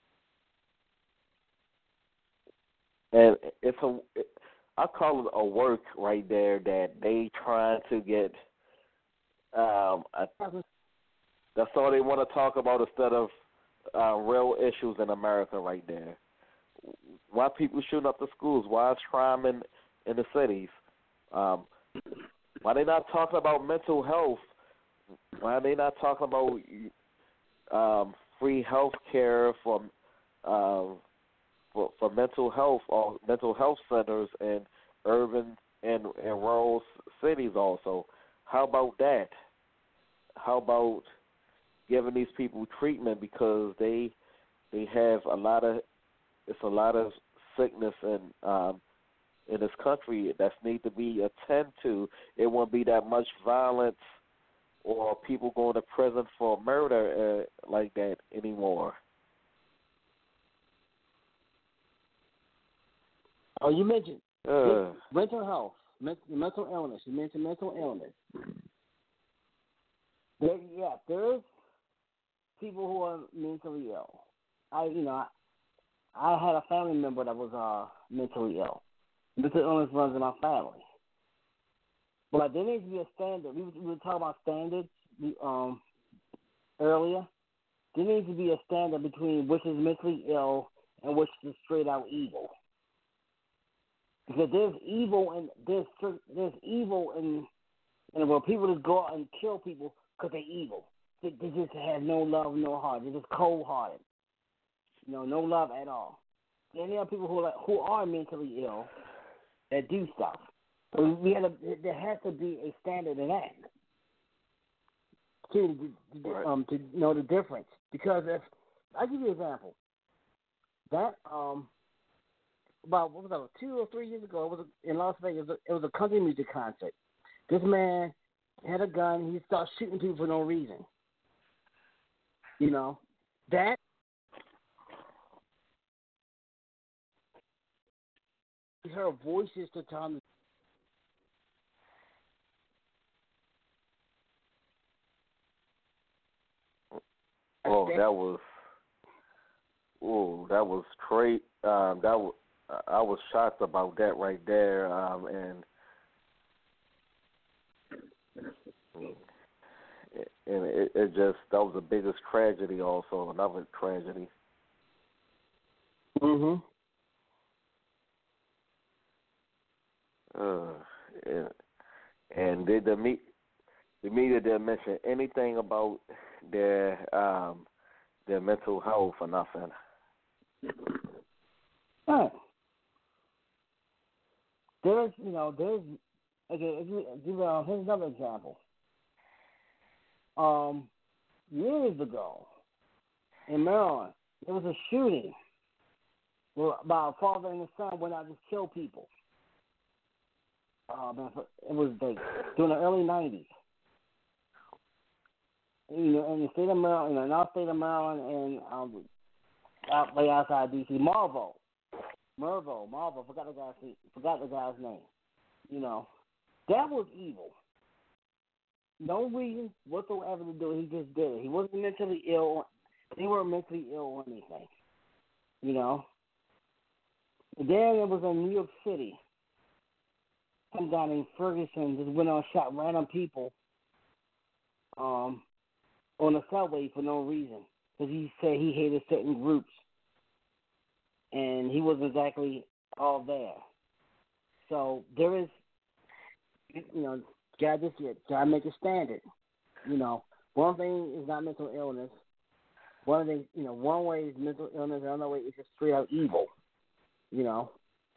And it's a, it, I call it a work right there that they trying to get. Um, I, that's all they want to talk about instead of uh, real issues in America right there. Why people shooting up the schools? Why is crime in in the cities? Um, why they not talking about mental health? Why are they not talking about um, free health care for, uh, for for mental health or mental health centers in urban and, and rural cities also? How about that? How about giving these people treatment because they they have a lot of it's a lot of sickness in um, in this country that need to be attended to. It won't be that much violence or people going to prison for murder uh, like that anymore. Oh, you mentioned uh, mental health, mental illness. You mentioned mental illness. There, yeah, there's people who are mentally ill. I, you know, I, I had a family member that was uh, mentally ill. Mental illness runs in my family. But there needs to be a standard. We, we were talking about standards um, earlier. There needs to be a standard between which is mentally ill and which is straight out evil. Because there's evil and there's there's evil in and where people just go out and kill people because they're evil. They, they just have no love, no heart. They're just cold-hearted. You know, no love at all. And there are people who are like, who are mentally ill that do stuff. So we had a, there has to be a standard in that. To, to, right. um, to know the difference. Because if I'll give you an example. That um about what was that, two or three years ago, it was in Las Vegas. It was a country music concert. This man had a gun. He started shooting people for no reason. You know that. Her voices to Tom. Oh, that was. Oh, that was straight. Um, that was. I was shocked about that right there, um, and and it, it just that was the biggest tragedy. Also, another tragedy. Mhm. Uh, yeah. and they, the me the media didn't mention anything about their um, their mental health or nothing. Right. There's, you know, there's, okay, if you, if you, uh, here's another example. Um, years ago, in Maryland, there was a shooting where about a father and his son went out to kill people. Uh, man, it was like during the early nineties. You know, in the state of Maryland, you know, in our state of Maryland, and um, out right outside D C, Marvo, Mervo, Marvo, forgot the guy's forgot the guy's name. You know, that was evil. No reason whatsoever to do it. He just did it. He wasn't mentally ill. They weren't mentally ill or anything. You know. And then it was in New York City. Some guy named Ferguson just went on and shot random people um, on the subway for no reason. Because he said he hated certain groups. And he wasn't exactly all there. So there is, you know, gotta just gotta make a standard. You know, one thing is not mental illness. One thing, you know, one way is mental illness, another way is just straight out evil. You know,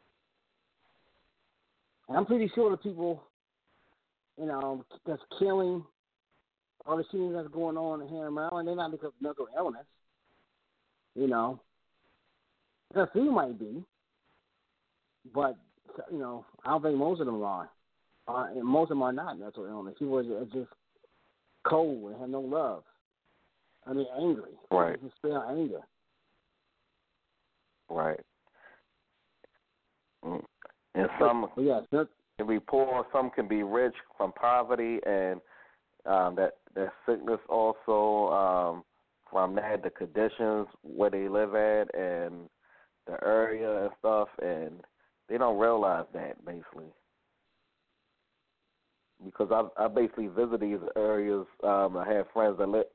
and I'm pretty sure the people, you know, that's killing, all the shootings that's going on here in Maryland, they're not because of mental illness. You know, a few might be, but you know, I don't think most of them are. Uh, and most of them are not mental illness. People are just cold and have no love. I mean, angry. Right. It's just straight out anger. Right. Mm. And some but, yeah, can be poor, some can be rich from poverty, and um, that that sickness also um, from that, the conditions where they live at and the area and stuff, and they don't realize that basically. Because I I basically visit these areas. Um, I have friends that live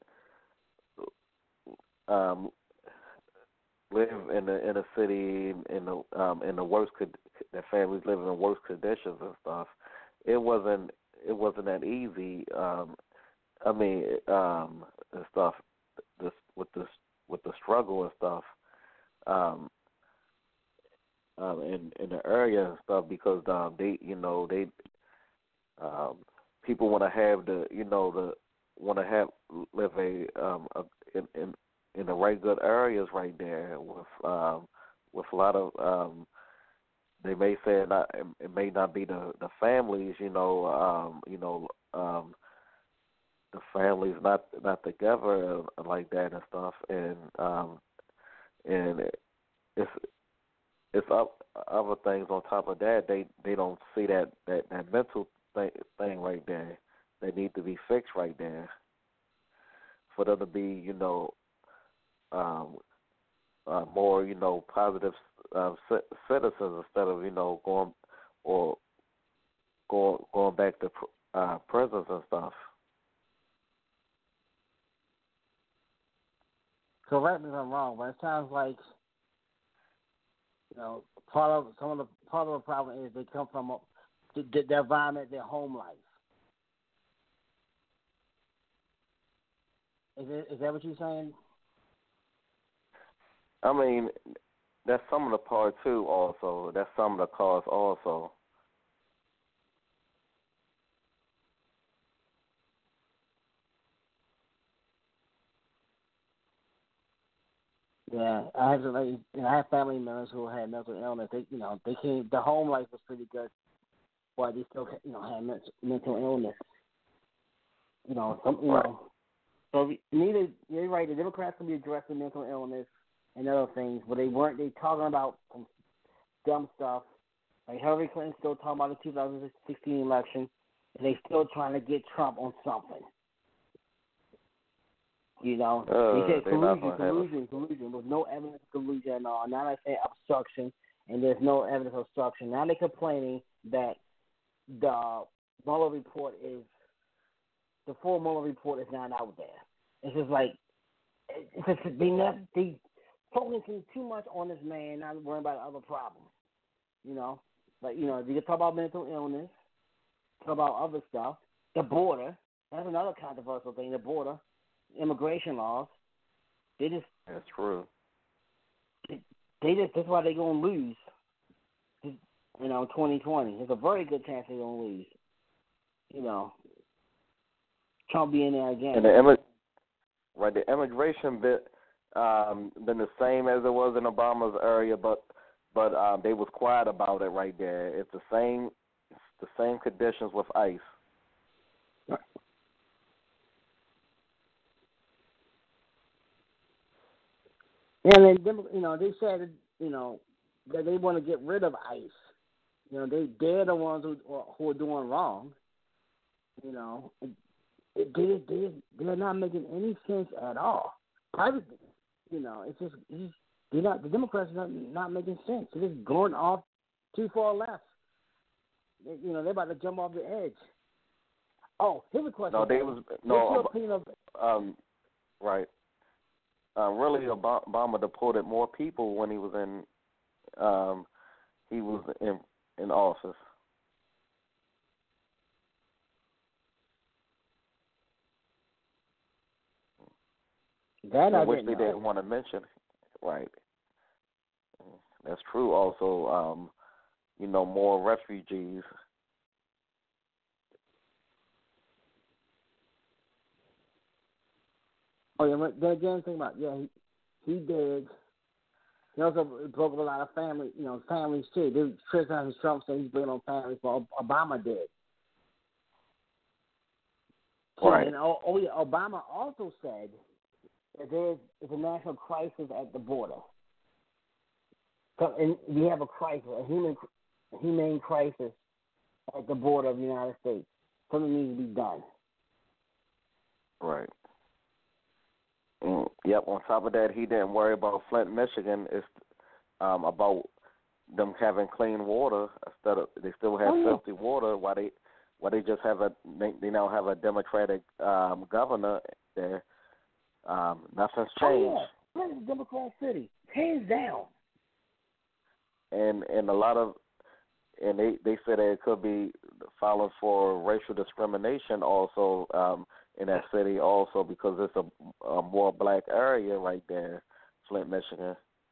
um, live in the in the city in the um, in the worst their families live in the worst conditions and stuff. It wasn't it wasn't that easy. Um, I mean um, and stuff. This with this with the struggle and stuff. Um, um, in in the area and stuff because um, they you know they. Um, people want to have the, you know, the want to have live a, um, a in, in in the right good areas right there with um, with a lot of um, they may say it, not, it may not be the, the families, you know, um, you know, um, the families not not together like that and stuff, and um, and it's it's up other things on top of that. They they don't see that that, that mental Thing, thing right there that need to be fixed right there for them to be, you know, um, uh, more, you know, positive uh, citizens instead of, you know, going or going going back to uh, prisons and stuff. Correct me if I'm wrong, but it sounds like, you know, part of some of the part of the problem is they come from a, their environment, their home life. Is, it, is that what you're saying? I mean, that's some of the part too. Also, that's some of the cause also. Yeah, I have like, you know, I have family members who had mental illness. They, you know, they came. The home life was pretty good, but they still, you know, had mental, mental illness. You know, some, you right. know. So neither you're right. The Democrats can be addressing mental illness and other things, but they weren't. They talking about some dumb stuff. Like Hillary Clinton still talking about the two thousand sixteen election, and they still trying to get Trump on something. You know, uh, they said collusion, collusion, a... collusion. There's no evidence of collusion at all. Now they say obstruction, and there's no evidence of obstruction. Now they're complaining that the Mueller report is, the full Mueller report is not out there. It's just like, it's just, they not, they focusing too much on this man, not worrying about other problems. You know, like, you know, you can talk about mental illness, talk about other stuff. The border. That's another controversial thing. The border, immigration laws. They just. That's true. They, they just. That's why they're gonna lose. You know, twenty twenty. There's a very good chance they're gonna lose. You know, Trump be in there again. And the immig- right, the immigration bit um, been the same as it was in Obama's area, but but um, they was quiet about it right there. It's the same, it's the same conditions with ICE. Yeah, and then, you know, they said, you know, that they want to get rid of ICE. You know, they they're the ones who who are doing wrong. You know, it, they they they're not making any sense at all. Private, you know, it's just, it's just they're not the Democrats are not, not making sense. They're just going off too far left. They, you know, they're about to jump off the edge. Oh, here's a question. No, they was no. What's your opinion of, um, right. Uh, really, Obama deported more people when he was in um, he was in in office. That I which didn't they know. didn't want to mention, right? That's true. Also, um, you know, more refugees. Oh yeah, but then again, think about yeah, he, he did. He also broke up a lot of family, you know, families too. They criticizing Trump saying he's bringing on families, but Obama did. Right. And oh, oh yeah, Obama also said that there is a national crisis at the border. So, and we have a crisis, a human, a humane crisis at the border of the United States. Something needs to be done. Right. Mm, yep. On top of that, he didn't worry about Flint, Michigan. It's um, about them having clean water instead of they still have oh, yeah. filthy water. Why they why they just have a they, they now have a Democratic um, governor there. Um, nothing's changed. Oh, yeah. Flint is a Democrat city, hands down. And and a lot of and they they said that it could be filing for racial discrimination also um, in that city also because it's a, a more black area right there, Flint, Michigan.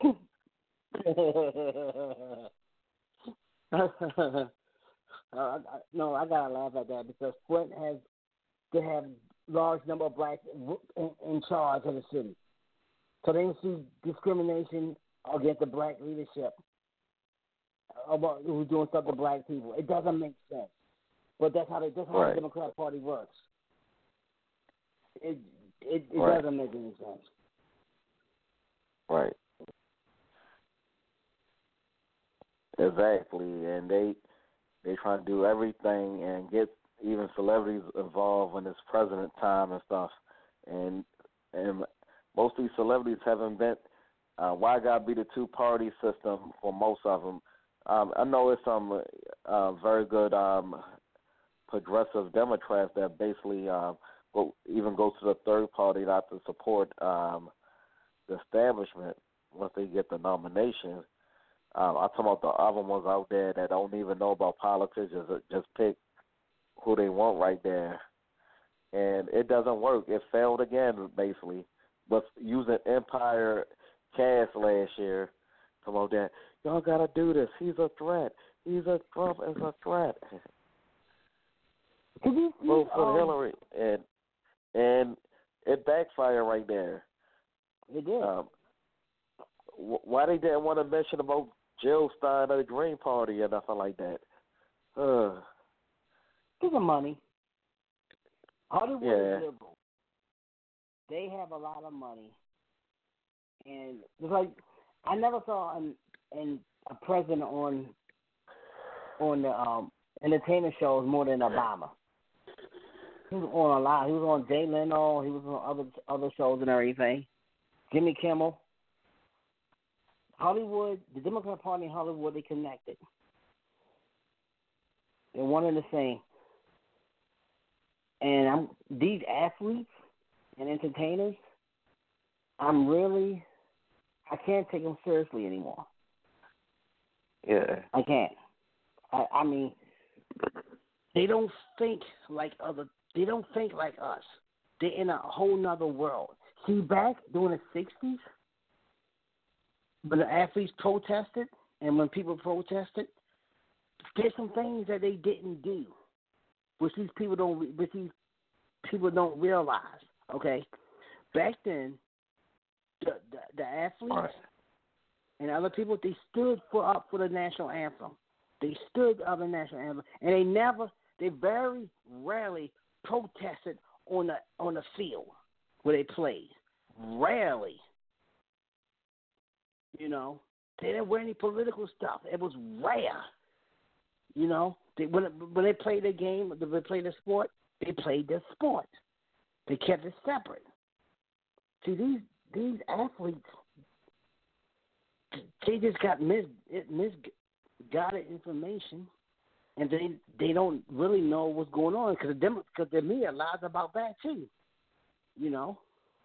uh, I, no, I gotta laugh at that because Flint has to have large number of blacks in, in charge of the city, so they see discrimination against the black leadership about who's doing stuff to black people. It doesn't make sense, but that's how they, that's how right. the Democrat Party works. It it, it right. doesn't make any sense. Right. Exactly, and they they try to do everything and get even celebrities involved when it's president time and stuff, and and most of these celebrities haven't been. Uh, why gotta be the two party system for most of them? Um, I know it's some uh, very good um, progressive Democrats that basically uh, go, even go to the third party not to support um, the establishment once they get the nomination. Um, I'm talking about the other ones out there that don't even know about politics, just, just pick who they want right there. And it doesn't work. It failed again, basically. But using Empire Cast last year, come on, that y'all gotta do this. He's a threat. He's a Trump is a threat. Vote for um, Hillary, and and it backfired right there. It did. Um, why they didn't want to mention about Jill Stein of the Green Party or nothing like that? Uh, Give them money. Hollywood yeah. is liberal. They have a lot of money, and it's like I never saw an, an a president on on the um, entertainment shows more than Obama. He was on a lot. He was on Jay Leno. He was on other other shows and everything. Jimmy Kimmel. Hollywood, the Democrat Party in Hollywood, they connected. They're one and the same. And I'm these athletes and entertainers, I'm really, I can't take them seriously anymore. Yeah. I can't. I, I mean, They don't think like other. They don't think like us. They're in a whole nother world. See, back during the sixties, when the athletes protested, and when people protested, there's some things that they didn't do, which these people don't, which these people don't realize. Okay, back then, the the, the athletes right. and other people, they stood for up for the national anthem. They stood up the national anthem, and they never, they very rarely protested on the on the field where they played. Rarely, you know, they didn't wear any political stuff. It was rare, you know. They, when when they played the game, when they played the sport, they played their sport. They kept it separate. See, these these athletes, they just got mis misguided information, and they they don't really know what's going on because the because the media lies about that too, you know.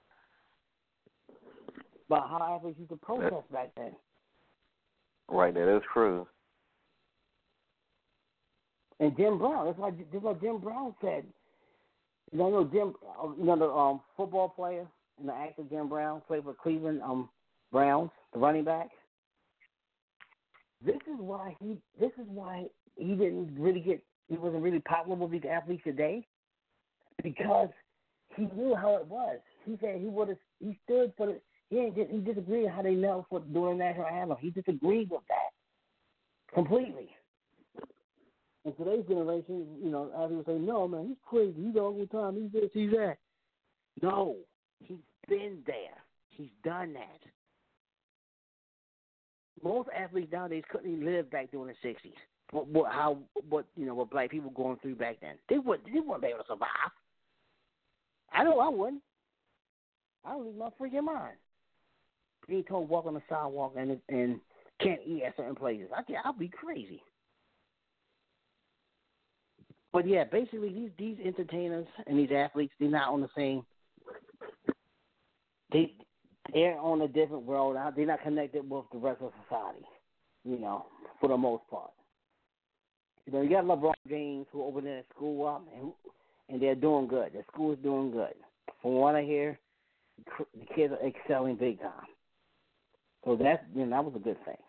About how athletes used to protest back then. Right, that is true. And Jim Brown, that's what, that's what Jim Brown said. You know, you know Jim, you know the um, football player and the actor Jim Brown played for Cleveland um, Browns, the running back. This is why he. This is why he didn't really get. He wasn't really popular with these athletes today, because he knew how it was. He said he would have. He stood for the. He ain't, he disagreed with how they knelt for doing the national anthem. He disagreed with that completely. In today's generation, you know, athletes say, "No, man, he's crazy. He's all the time. He's this, he's that." No, he's been there. He's done that. Most athletes nowadays couldn't even live back during the sixties. What, what, how, what, you know, what black people going through back then? They wouldn't. They wouldn't be able to survive. I know I wouldn't. I would lose my freaking mind. Being told walk on the sidewalk and and can't eat at certain places. I can't, I'll be crazy. But yeah, basically these these entertainers and these athletes, they're not on the same. They they're on a different world. They're not connected with the rest of society. You know, for the most part. You know, you got LeBron James who opened their school up and and they're doing good. Their school is doing good. From what I hear, the kids are excelling big time. So that's, you know, that was a good thing.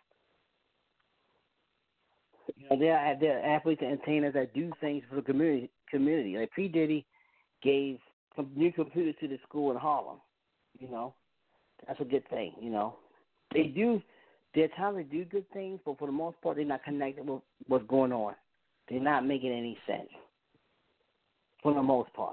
You know, there are, there are athletes and entertainers that do things for the community. Community like P. Diddy gave some new computers to the school in Harlem. You know, that's a good thing. You know, they do. There are times they do good things, but for the most part, they're not connected with what's going on. They're not making any sense. For the most part.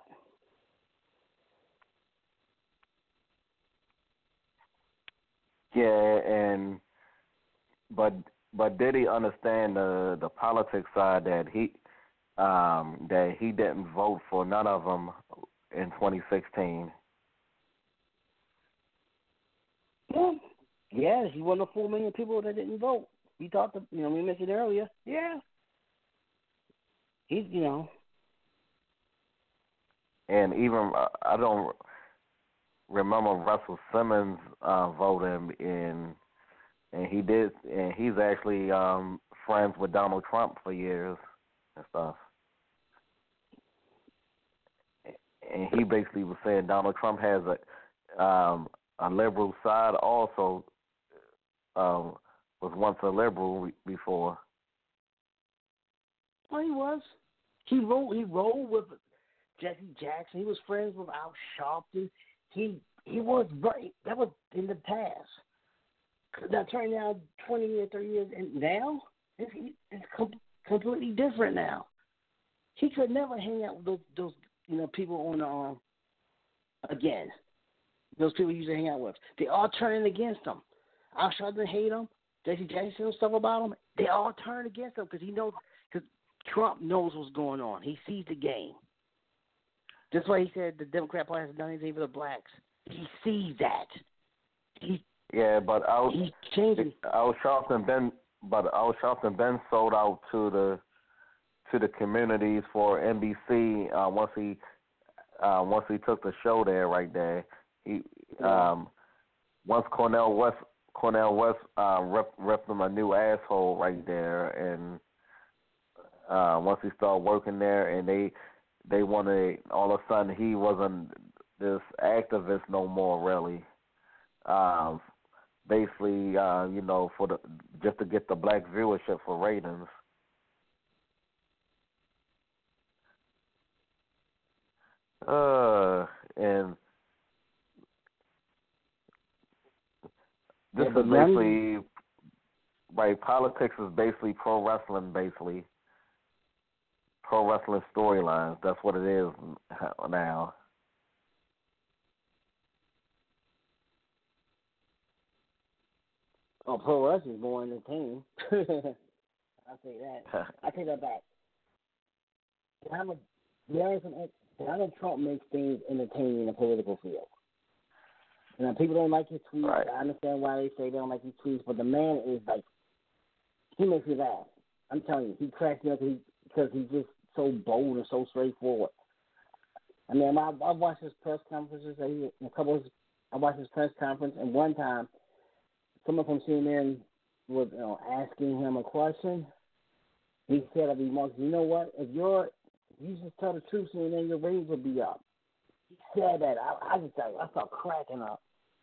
Yeah, and but but did he understand the the politics side that he um, that he didn't vote for none of them in twenty sixteen? Yeah, yeah, he won the four million people that didn't vote. We talked, to, you know, we mentioned earlier. Yeah, he's, you know, and even I don't remember Russell Simmons uh, voting in, and he did, and he's actually um, friends with Donald Trump for years and stuff. And he basically was saying Donald Trump has a um, a liberal side also. Um, was once a liberal before. Well, he was. He rolled. He rolled with Jesse Jackson. He was friends with Al Sharpton. He he was right. That was in the past. Now turning now twenty years, thirty years, and now it's, it's com- completely different now. He could never hang out with those those you know people on the um, again. Those people he used to hang out with. They all turning against him. Al Sharpton hate him. Jesse Jackson and stuff about him. They all turn against him because he knows. Because Trump knows what's going on. He sees the game. That's why he said the Democrat Party hasn't done anything for the blacks. He sees that. He yeah, but Al he's changing. Al Sharpton been, but Al Sharpton been sold out to the to the communities for N B C uh, once he uh, once he took the show there right there. He yeah. um, once Cornel West Cornel West uh, ripped, ripped him a new asshole right there, and Uh, once he started working there, and they they wanted all of a sudden he wasn't this activist no more, really. Um, basically, uh, you know, for the just to get the black viewership for ratings. Uh, and this yeah, is basically, right, politics is basically pro wrestling, basically. Pro wrestling storylines, that's what it is now. Oh, pro wrestling is more entertaining. I'll say that. I take that back. Donald, there is an, Donald Trump makes things entertaining in the political field. You know, people don't like his tweets. Right. I understand why they say they don't like his tweets, but the man is like, he makes me laugh. I'm telling you, he cracks me up because he's just so bold and so straightforward. I mean, I, I watched his press conferences. He, a couple of, I watched his press conference, and one time, someone from C N N was you know, asking him a question. He said of remarks, you know what? If you're, you just tell the truth, and then your ratings will be up. He said that. I, I just started, I started cracking up.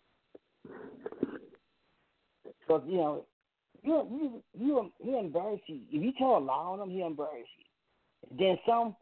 So you know, you you you he embarrass you. If you tell a lie on him, he embarrass you. Then some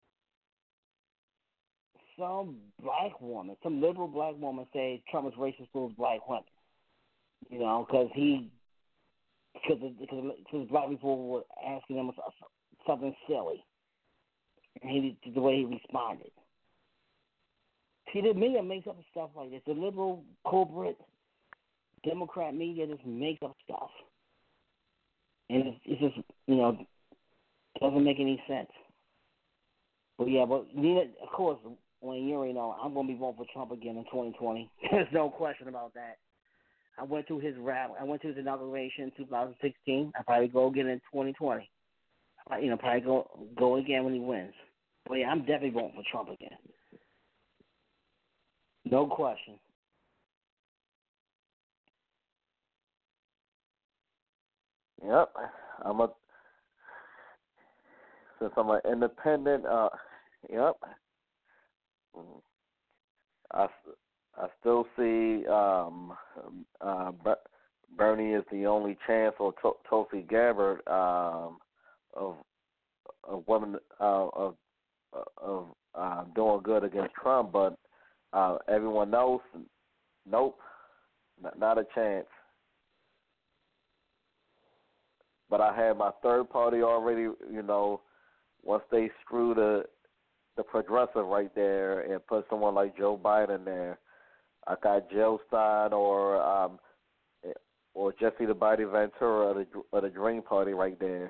some black woman, some liberal black woman, say Trump is racist towards black women. You know, because he because because black people were asking him something silly, and he the way he responded. See, the media makes up stuff like this. The liberal, corporate, Democrat media just makes up stuff. And it's, it's just, you know, doesn't make any sense. But, yeah, but, of course, when you already know, I'm going to be voting for Trump again in twenty twenty. There's no question about that. I went to his rap. I went to his inauguration in two thousand sixteen. I'll probably go again in twenty twenty. I, you know, probably go, go again when he wins. But, yeah, I'm definitely voting for Trump again. No question. Yep, I'm a since I'm an independent. Uh, yep, I, I still see um, uh, Bernie is the only chance, or to- Tulsi Gabbard um, of of women uh, of of uh, doing good against Trump, but uh, everyone else, nope, not, not a chance. But I had my third party already, you know, once they screw the the progressive right there and put someone like Joe Biden there, I got Jill Stein or um, or Jesse the Body Ventura of the, of the Dream Party right there.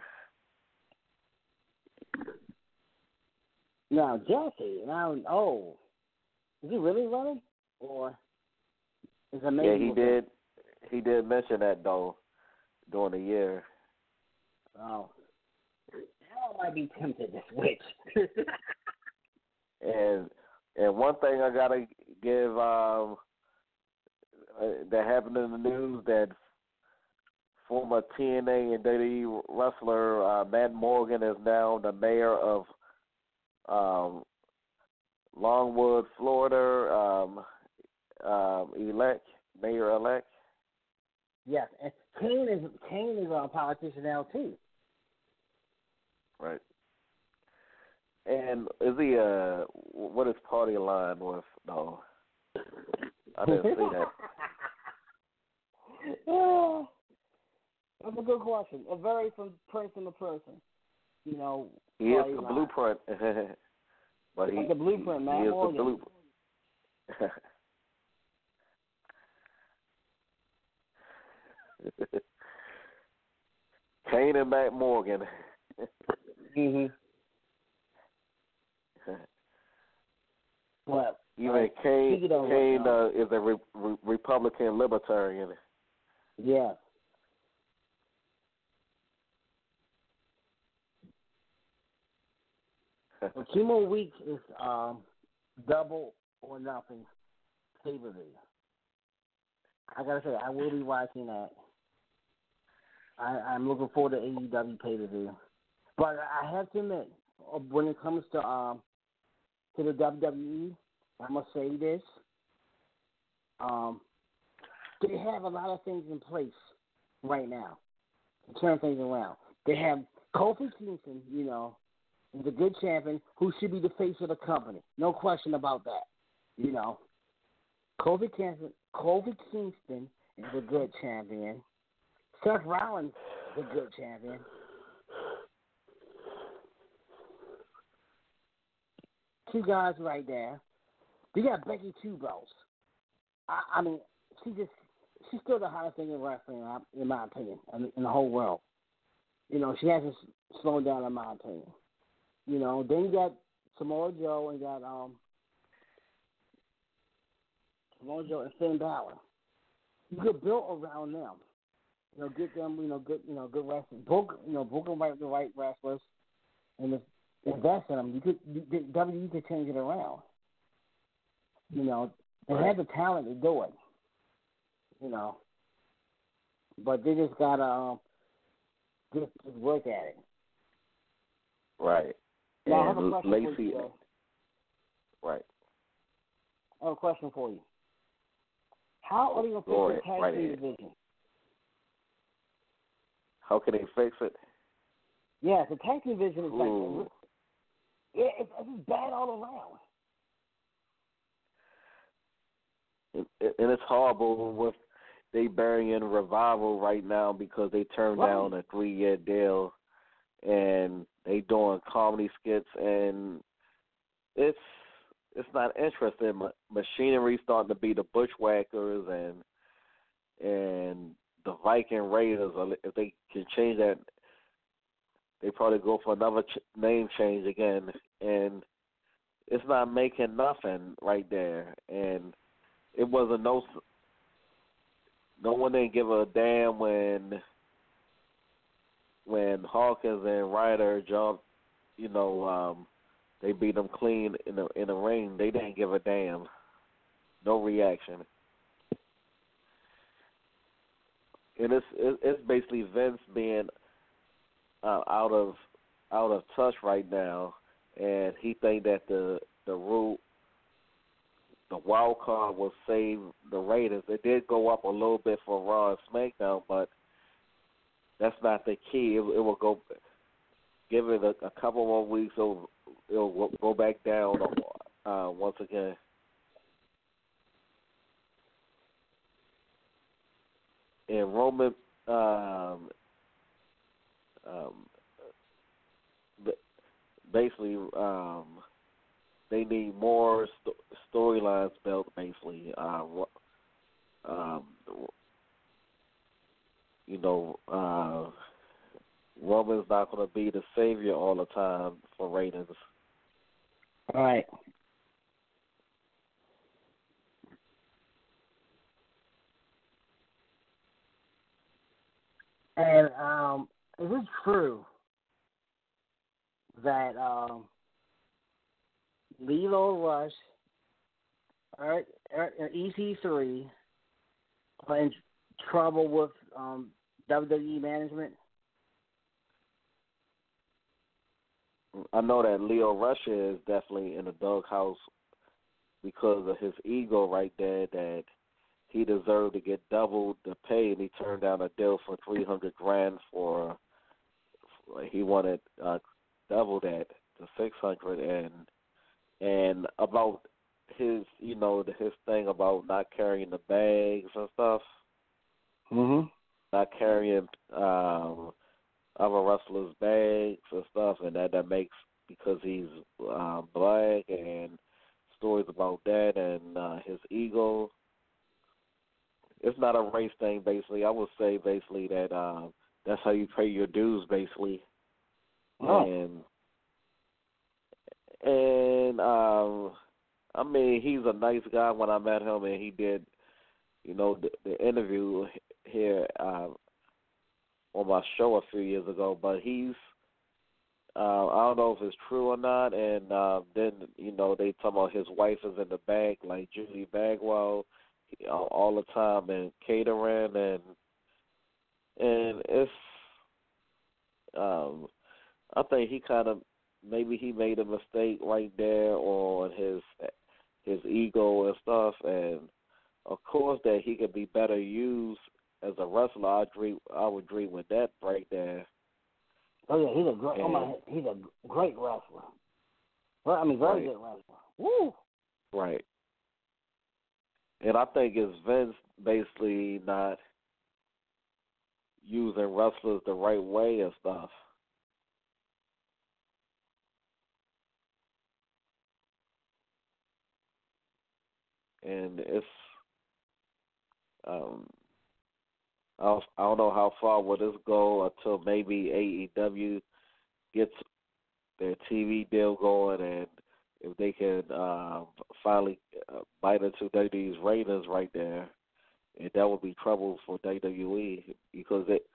Now, Jesse, now, oh, is he really running? Or is it maybe? Yeah, he did. He did mention that, though, during the year. Oh. Now I might be tempted to switch. and and one thing I got to give um, uh, that happened in the news, that former T N A and W W E wrestler uh, Matt Morgan is now the mayor of um, Longwood, Florida, um, um, elect, mayor-elect. Yes, and Kane is Kane is a politician now too. Right. And is he uh what is party aligned with? No, I didn't see that. Oh, that's a good question. It varies from person to person. You know, he is the line. blueprint, but he, That's the blueprint, he, man. he is Morgan. the blueprint. Kane and Matt Morgan. mhm. Well, even right. Kane, Kane uh, uh, is a re- re- Republican libertarian. Yeah. Well, two more weeks is um, double or nothing pay per view. I gotta say, I will be watching that. I, I'm looking forward to A E W pay per view. But I have to admit, uh, when it comes to um to the W W E, I must say this: um, they have a lot of things in place right now to turn things around. They have Kofi Kingston, you know, is a good champion who should be the face of the company. No question about that. You know, Kofi Kingston, Kofi Kingston is a good champion. Seth Rollins is a good champion. Two guys right there. You got Becky Two Belts. I, I mean, she just she's still the hottest thing in wrestling, in my opinion, in, in the whole world. You know, she hasn't slowed down, in my opinion. You know, then you got Samoa Joe and got um Samoa Joe and Finn Balor. You could build around them. You know, get them, you know, good, you know, good wrestlers. Book, you know, book them right, the right wrestlers, and invest in them. You could, you, W W E could change it around. You know, they have the talent to do it. You know, but they just gotta um, just, just work at it. Right. Now, and I have a question Lacey, for you, Joe. Right. I have a question for you. How are they going to fix Go the ahead, tag right team ahead. division? How can they fix it? Yeah, the tag team division is Ooh. like it, it's, it's bad all around. And and it's horrible with they burying Revival right now because they turned Right. down a three-year deal, and they doing comedy skits, and it's it's not interesting. Ma- Machinery starting to be the Bushwhackers and and the Viking Raiders. If they can change that, they probably go for another ch- name change again, and it's not making nothing right there. And it wasn't no no one didn't give a damn when when Hawkins and Ryder jumped. You know, um, they beat them clean in the in the ring. They didn't give a damn. No reaction. And it's it's basically Vince being uh, out of out of touch right now, and he think that the the root the wild card will save the Raiders. It did go up a little bit for Raw and SmackDown, but that's not the key. It, it will go give it a, a couple more weeks. It'll, it'll go back down uh, once again. And Roman, um, um, basically, um, they need more st- storylines built. Basically, uh, um, you know, uh, Roman's not going to be the savior all the time for ratings. All right. And um, is it true that um, Lilo Rush or, or E C three are in trouble with um, W W E management? I know that Leo Russia is definitely in the doghouse because of his ego right there, that he deserved to get double the pay, and he turned down a deal for three hundred grand for, for he wanted uh, double that to six hundred, and and about his you know his thing about not carrying the bags and stuff, Mm-hmm. not carrying um, other wrestlers' bags and stuff, and that that makes because he's uh, black, and stories about that and uh, his ego. It's not a race thing, basically. I would say, basically, that uh, that's how you pay your dues, basically. Oh. And, and um, I mean, he's a nice guy when I met him, and he did, you know, the, the interview here uh, on my show a few years ago. But he's, uh, I don't know if it's true or not. And uh, then, you know, they talk about his wife is in the back, like Julie Bagwell, all the time, and catering, and and it's um I think he kind of maybe he made a mistake right there on his his ego and stuff, and of course that he could be better used as a wrestler. I agree. I would agree with that right there. Oh yeah, he's a great. Oh my, he's a great wrestler. Well, I mean, very right. good wrestler. Woo. Right. And I think it's Vince basically not using wrestlers the right way and stuff. And it's, um, I don't, I don't know how far will this go until maybe A E W gets their T V deal going, and if they can uh, finally uh, bite into W W E's ratings right there, and that would be trouble for W W E because it.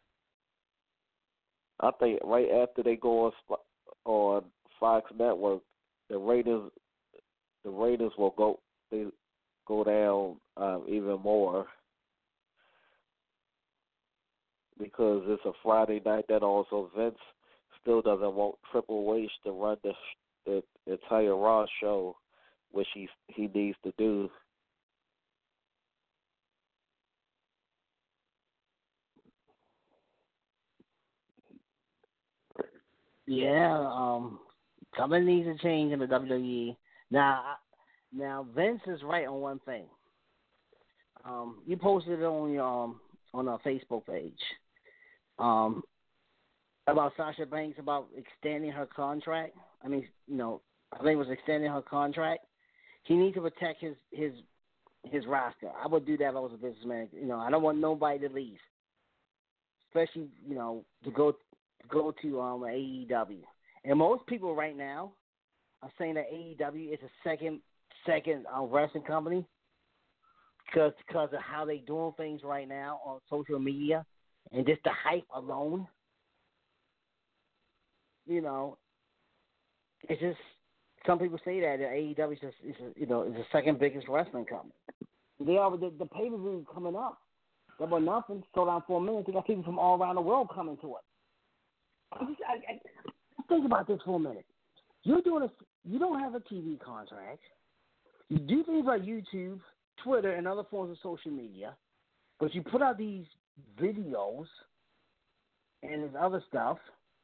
I think right after they go on on Fox Network, the ratings the ratings will go they go down um, even more because it's a Friday night. That also Vince still doesn't want Triple H to run the the entire Raw show, which he he needs to do. Yeah, um, something needs to change in the W W E. Now, now Vince is right on one thing. Um, you posted it on your um, on our Facebook page um, about Sasha Banks about extending her contract. I mean, you know, I think it was extending her contract. He needs to protect his his his roster. I would do that if I was a businessman. You know, I don't want nobody to leave, especially you know to go. go to um, A E W. And most people right now are saying that A E W is a second second uh, wrestling company because because of how they doing things right now on social media and just the hype alone. You know, it's just some people say that A E W is, just, is a, you know is the second biggest wrestling company. They are the, the pay per view coming up. Double Nothing sold out for a minute. They got people from all around the world coming to it. I just, I, I, think about this for a minute. You're doing a, you don't have a T V contract. You do things like YouTube, Twitter, and other forms of social media, but you put out these videos and this other stuff,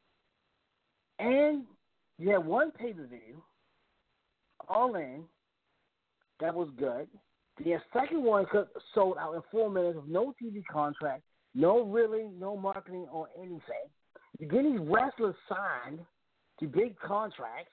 and you had one pay-per-view, all in, that was good. The second one sold out in four minutes with no T V contract, no really, no marketing or anything. You get these wrestlers signed to big contracts.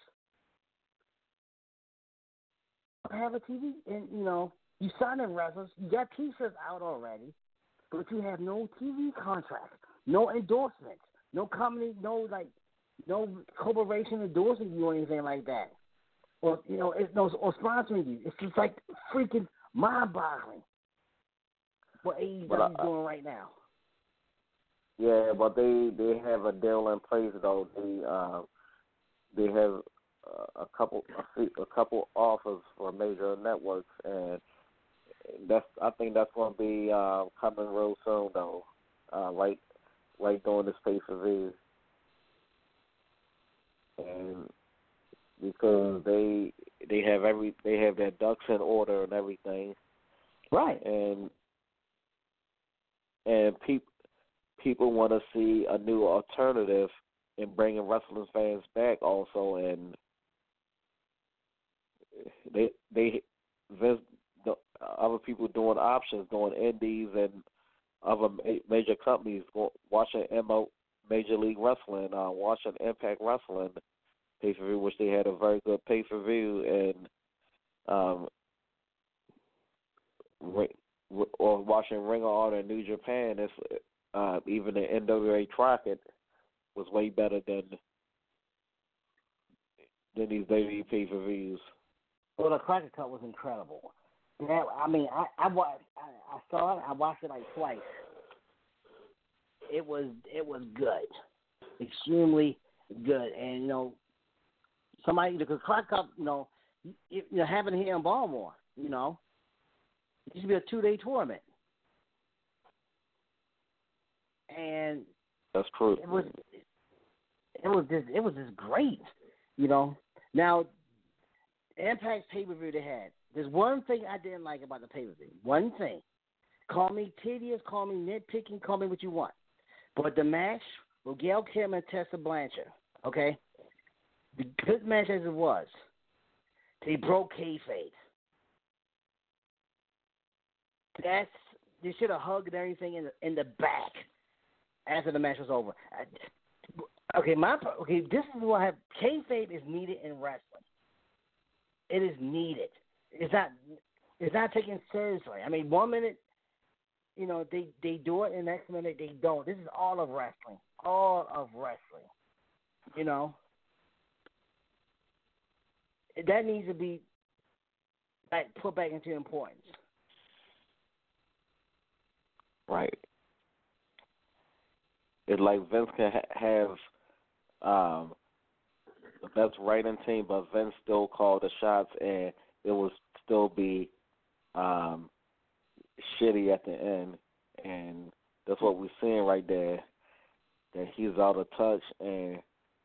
I have a T V, and you know you sign in wrestlers. You got T-shirts out already, but you have no T V contract, no endorsements, no company, no like, no corporation endorsing you or anything like that, or you know, it's no or sponsoring you. It's just like freaking mind-boggling what A E W is doing right now. Yeah, but they, they have a deal in place though. They uh, they have uh, a couple a, a couple offers for major networks, and that's I think that's going to be uh, coming real soon though. Uh, right, right during this pay per view, and because they they have every they have their ducks in order and everything, right? And and people. People want to see a new alternative in bringing wrestling fans back also, and they they there's the other people doing options, doing indies and other major companies go, watching M O Major League Wrestling, uh, watching Impact Wrestling pay per view, which they had a very good pay per view, and um, or watching Ring of Honor in New Japan. It's Uh, even the N W A Crockett was way better than than these W W E pay-per-views. Well, the Crockett Cup was incredible. Yeah, I mean, I I, watched, I I saw it. I watched it like twice. It was it was good, extremely good. And you know, somebody the Crockett Cup, you know, you, you know, having it here in Baltimore, you know, it used to be a two-day tournament. And that's true. It was it was just it was just great, you know. Now, Impact pay per view they had. There's one thing I didn't like about the pay per view. One thing. Call me tedious, call me nitpicking, call me what you want. But the match with Gail Kim and Tessa Blanchard, okay, the good match as it was, they broke kayfabe. That's they should have hugged and everything in the in the back after the match was over. Okay, my okay. This is what I have. Kayfabe is needed in wrestling. It is needed. It's not. It's not taken seriously. I mean, one minute, you know, they they do it, and the next minute they don't. This is all of wrestling. All of wrestling. You know, that needs to be like put back into importance. Right. It's like Vince can ha- have um, the best writing team, but Vince still called the shots, and it will still be um, shitty at the end. And that's what we're seeing right there, that he's out of touch. And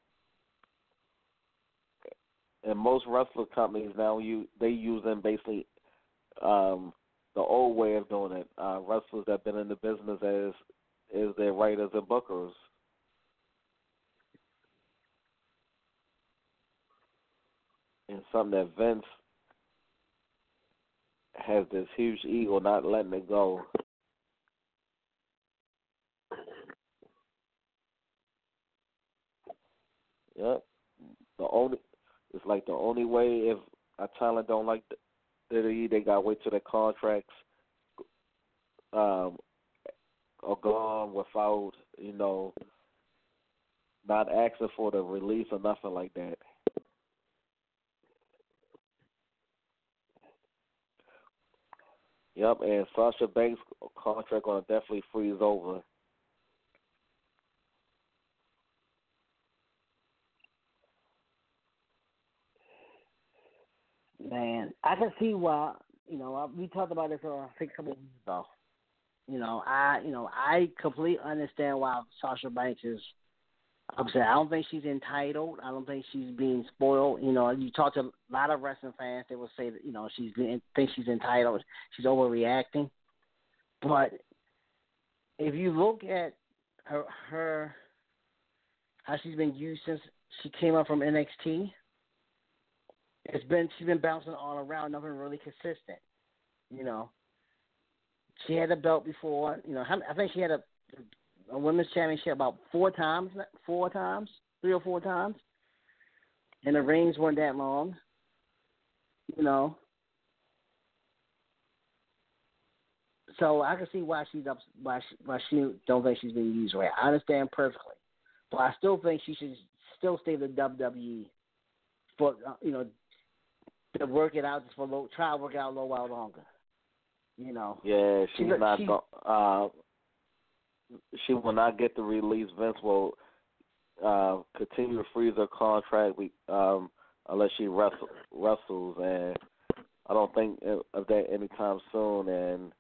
and most wrestler companies now, you they use them basically um, the old way of doing it. Uh, wrestlers that have been in the business as is their writers and bookers. And something that Vince has this huge ego, not letting it go. Yep. The only it's like the only way if a talent don't like the W W E, they gotta wait till their contracts um, are gone without, you know, not asking for the release or nothing like that. Yep, and Sasha Banks' contract gonna definitely freeze over. Man, I can see why. You know, we talked about this uh, I think a couple of weeks ago. You know, I you know I completely understand why Sasha Banks is upset. I don't think she's entitled. I don't think she's being spoiled. You know, you talk to a lot of wrestling fans, they will say that you know she's being, think she's entitled. She's overreacting. But if you look at her, her how she's been used since she came up from N X T, it's been she's been bouncing all around, nothing really consistent. You know, she had a belt before. You know, I think she had a a women's championship about four times, four times, three or four times, and the rings weren't that long. You know, so I can see why she's up, why she, why she don't think she's being used right. I understand perfectly, but I still think she should still stay with the W W E for uh, you know to work it out just for a little, try to work it out a little while longer. You know. Yeah, she's she, not she, going. Uh, she will not get the release. Vince will uh, continue to freeze her contract um, unless she wrestle, wrestles, and I don't think of that anytime soon. And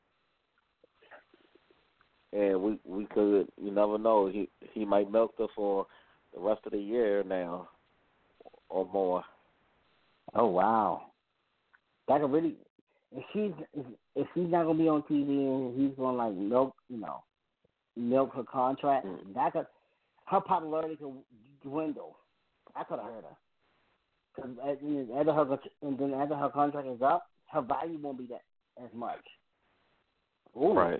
and we we could, you never know. He he might milk her for the rest of the year now or more. Oh wow, that could really. If she's if, if she's not gonna be on T V and he's gonna like milk, you know, milk her contract, mm. that could her popularity could dwindle. That could have hurt her. Because after her and then after her contract is up, her value won't be that as much. Ooh. Right.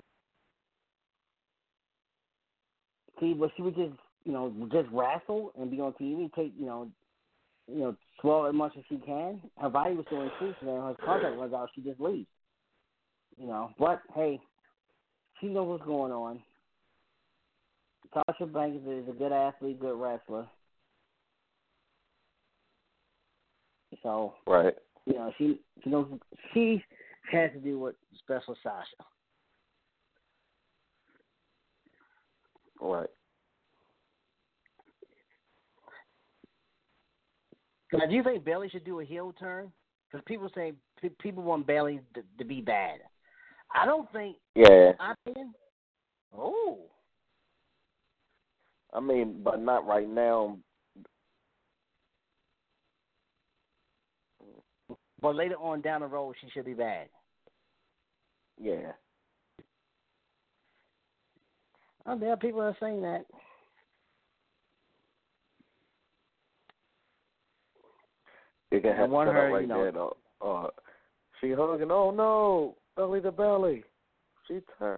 See, but she would just you know just wrestle and be on T V, take you know. you know, swell as much as she can, her value will still increase, and then her contract runs out, she just leaves. You know, but hey, she knows what's going on. Sasha Banks is a good athlete, good wrestler. So, right, you know, she she knows she has to do what's best for Sasha. Right. Now, do you think Bayley should do a heel turn? Because people say p- people want Bayley to, to be bad. I don't think. Yeah. I mean, oh. I mean, but not right now. But later on down the road, she should be bad. Yeah. Oh, there are people that are saying that. You can have want set her, up right you know, there. Though. Uh, she hugging. Oh no, belly to belly. She turned.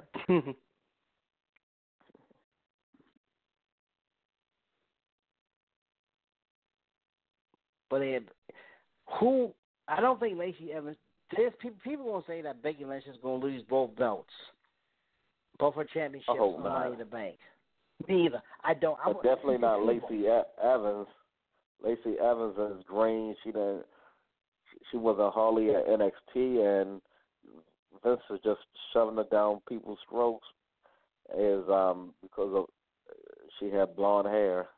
But they, who? I don't think Lacey Evans. There's people. People gonna say that Becky Lynch is gonna lose both belts, both her championships Oh, on nah. Money in the Bank. Me either. I don't. But I, definitely not Lacey Evans. Lacey Evans is green. She done. She was a Harley at N X T, and Vince is just shoving her down people's throats. Is um because of she had blonde hair.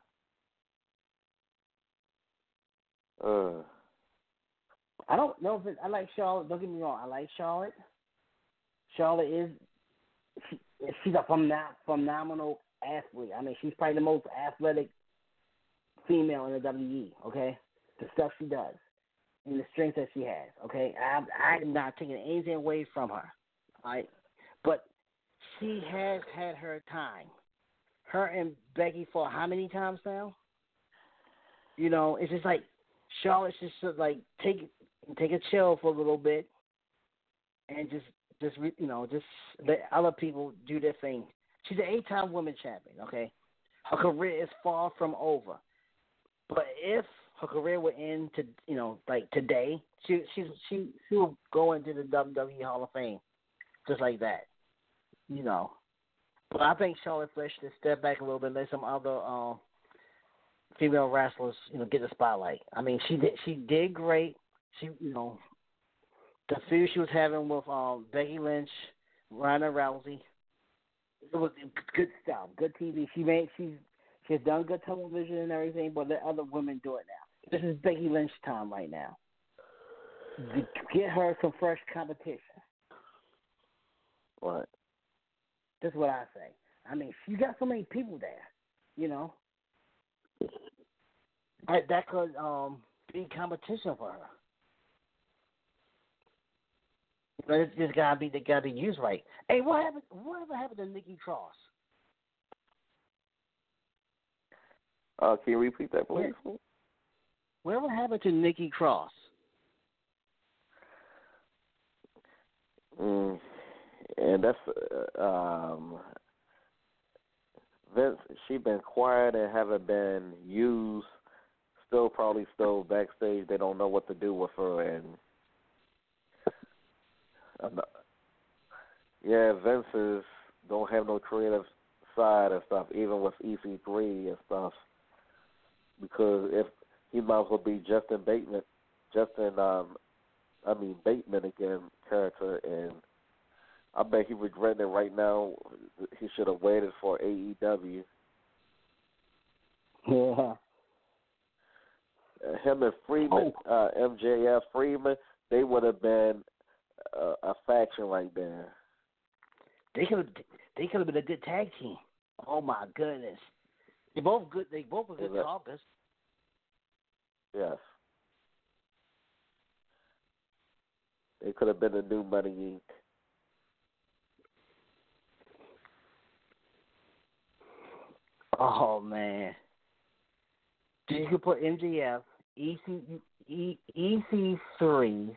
Uh. I don't know if it, I like Charlotte. Don't get me wrong. I like Charlotte. Charlotte is she, she's a phenom- phenomenal athlete. I mean, she's probably the most athletic female in the W W E. Okay, the stuff she does and the strength that she has. Okay, I I'm not taking anything away from her. All right, but she has had her time. Her and Becky fought how many times now? You know, it's just like Charlotte should just like take take a chill for a little bit and just just you know just let other people do their thing. She's an eight-time women's champion. Okay, her career is far from over. But if her career would end to you know like today, she she she she will go into the W W E Hall of Fame just like that. You know, but I think Charlotte Flair should step back a little bit and let some other. Uh, female wrestlers, you know, get the spotlight. I mean, she did she did great. She, you know, the feud she was having with um, Becky Lynch, Ronda Rousey, it was good stuff, good T V. She made she's she's done good television and everything, but let other women do it now. This is Becky Lynch time right now. Get her some fresh competition. Right. That's what I say. I mean, she got so many people there, you know. That, that could um, be competition for her. But it's just gotta be they gotta be used right. Hey, what happened? Whatever happened to Nikki Cross? Uh, can you repeat that, please? Yeah. Whatever happened to Nikki Cross? Mm, and that's uh, um, Vince. She been quiet and haven't been used. Still probably still backstage. They don't know what to do with her, and uh, yeah, Vince is don't have no creative side and stuff, even with E C three and stuff. Because if he might as well be Justin Bateman, Justin, um, I mean Bateman again character, and I bet he regretting it right now. He should have waited for A E W. Yeah. Uh, him and Freeman, Oh. uh, M J F Freeman, they would have been uh, a faction right there. They could have they could have been a good tag team. Oh my goodness. They both good they both were good Exactly. talkers. Yes. They could have been a new Money Incorporated. Oh man. You could put M J F, E C E C three.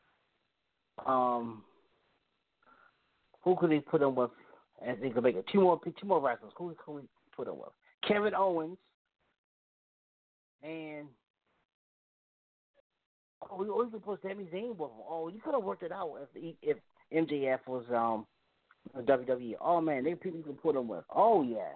Um, who could he put him with? As they could make it two more two more wrestlers. Who could we put him with? Kevin Owens. And oh, we always put Sami Zayn with him. Oh, you could have worked it out if the, if M J F was um the W W E. Oh man, they people you could put him with. Oh yeah,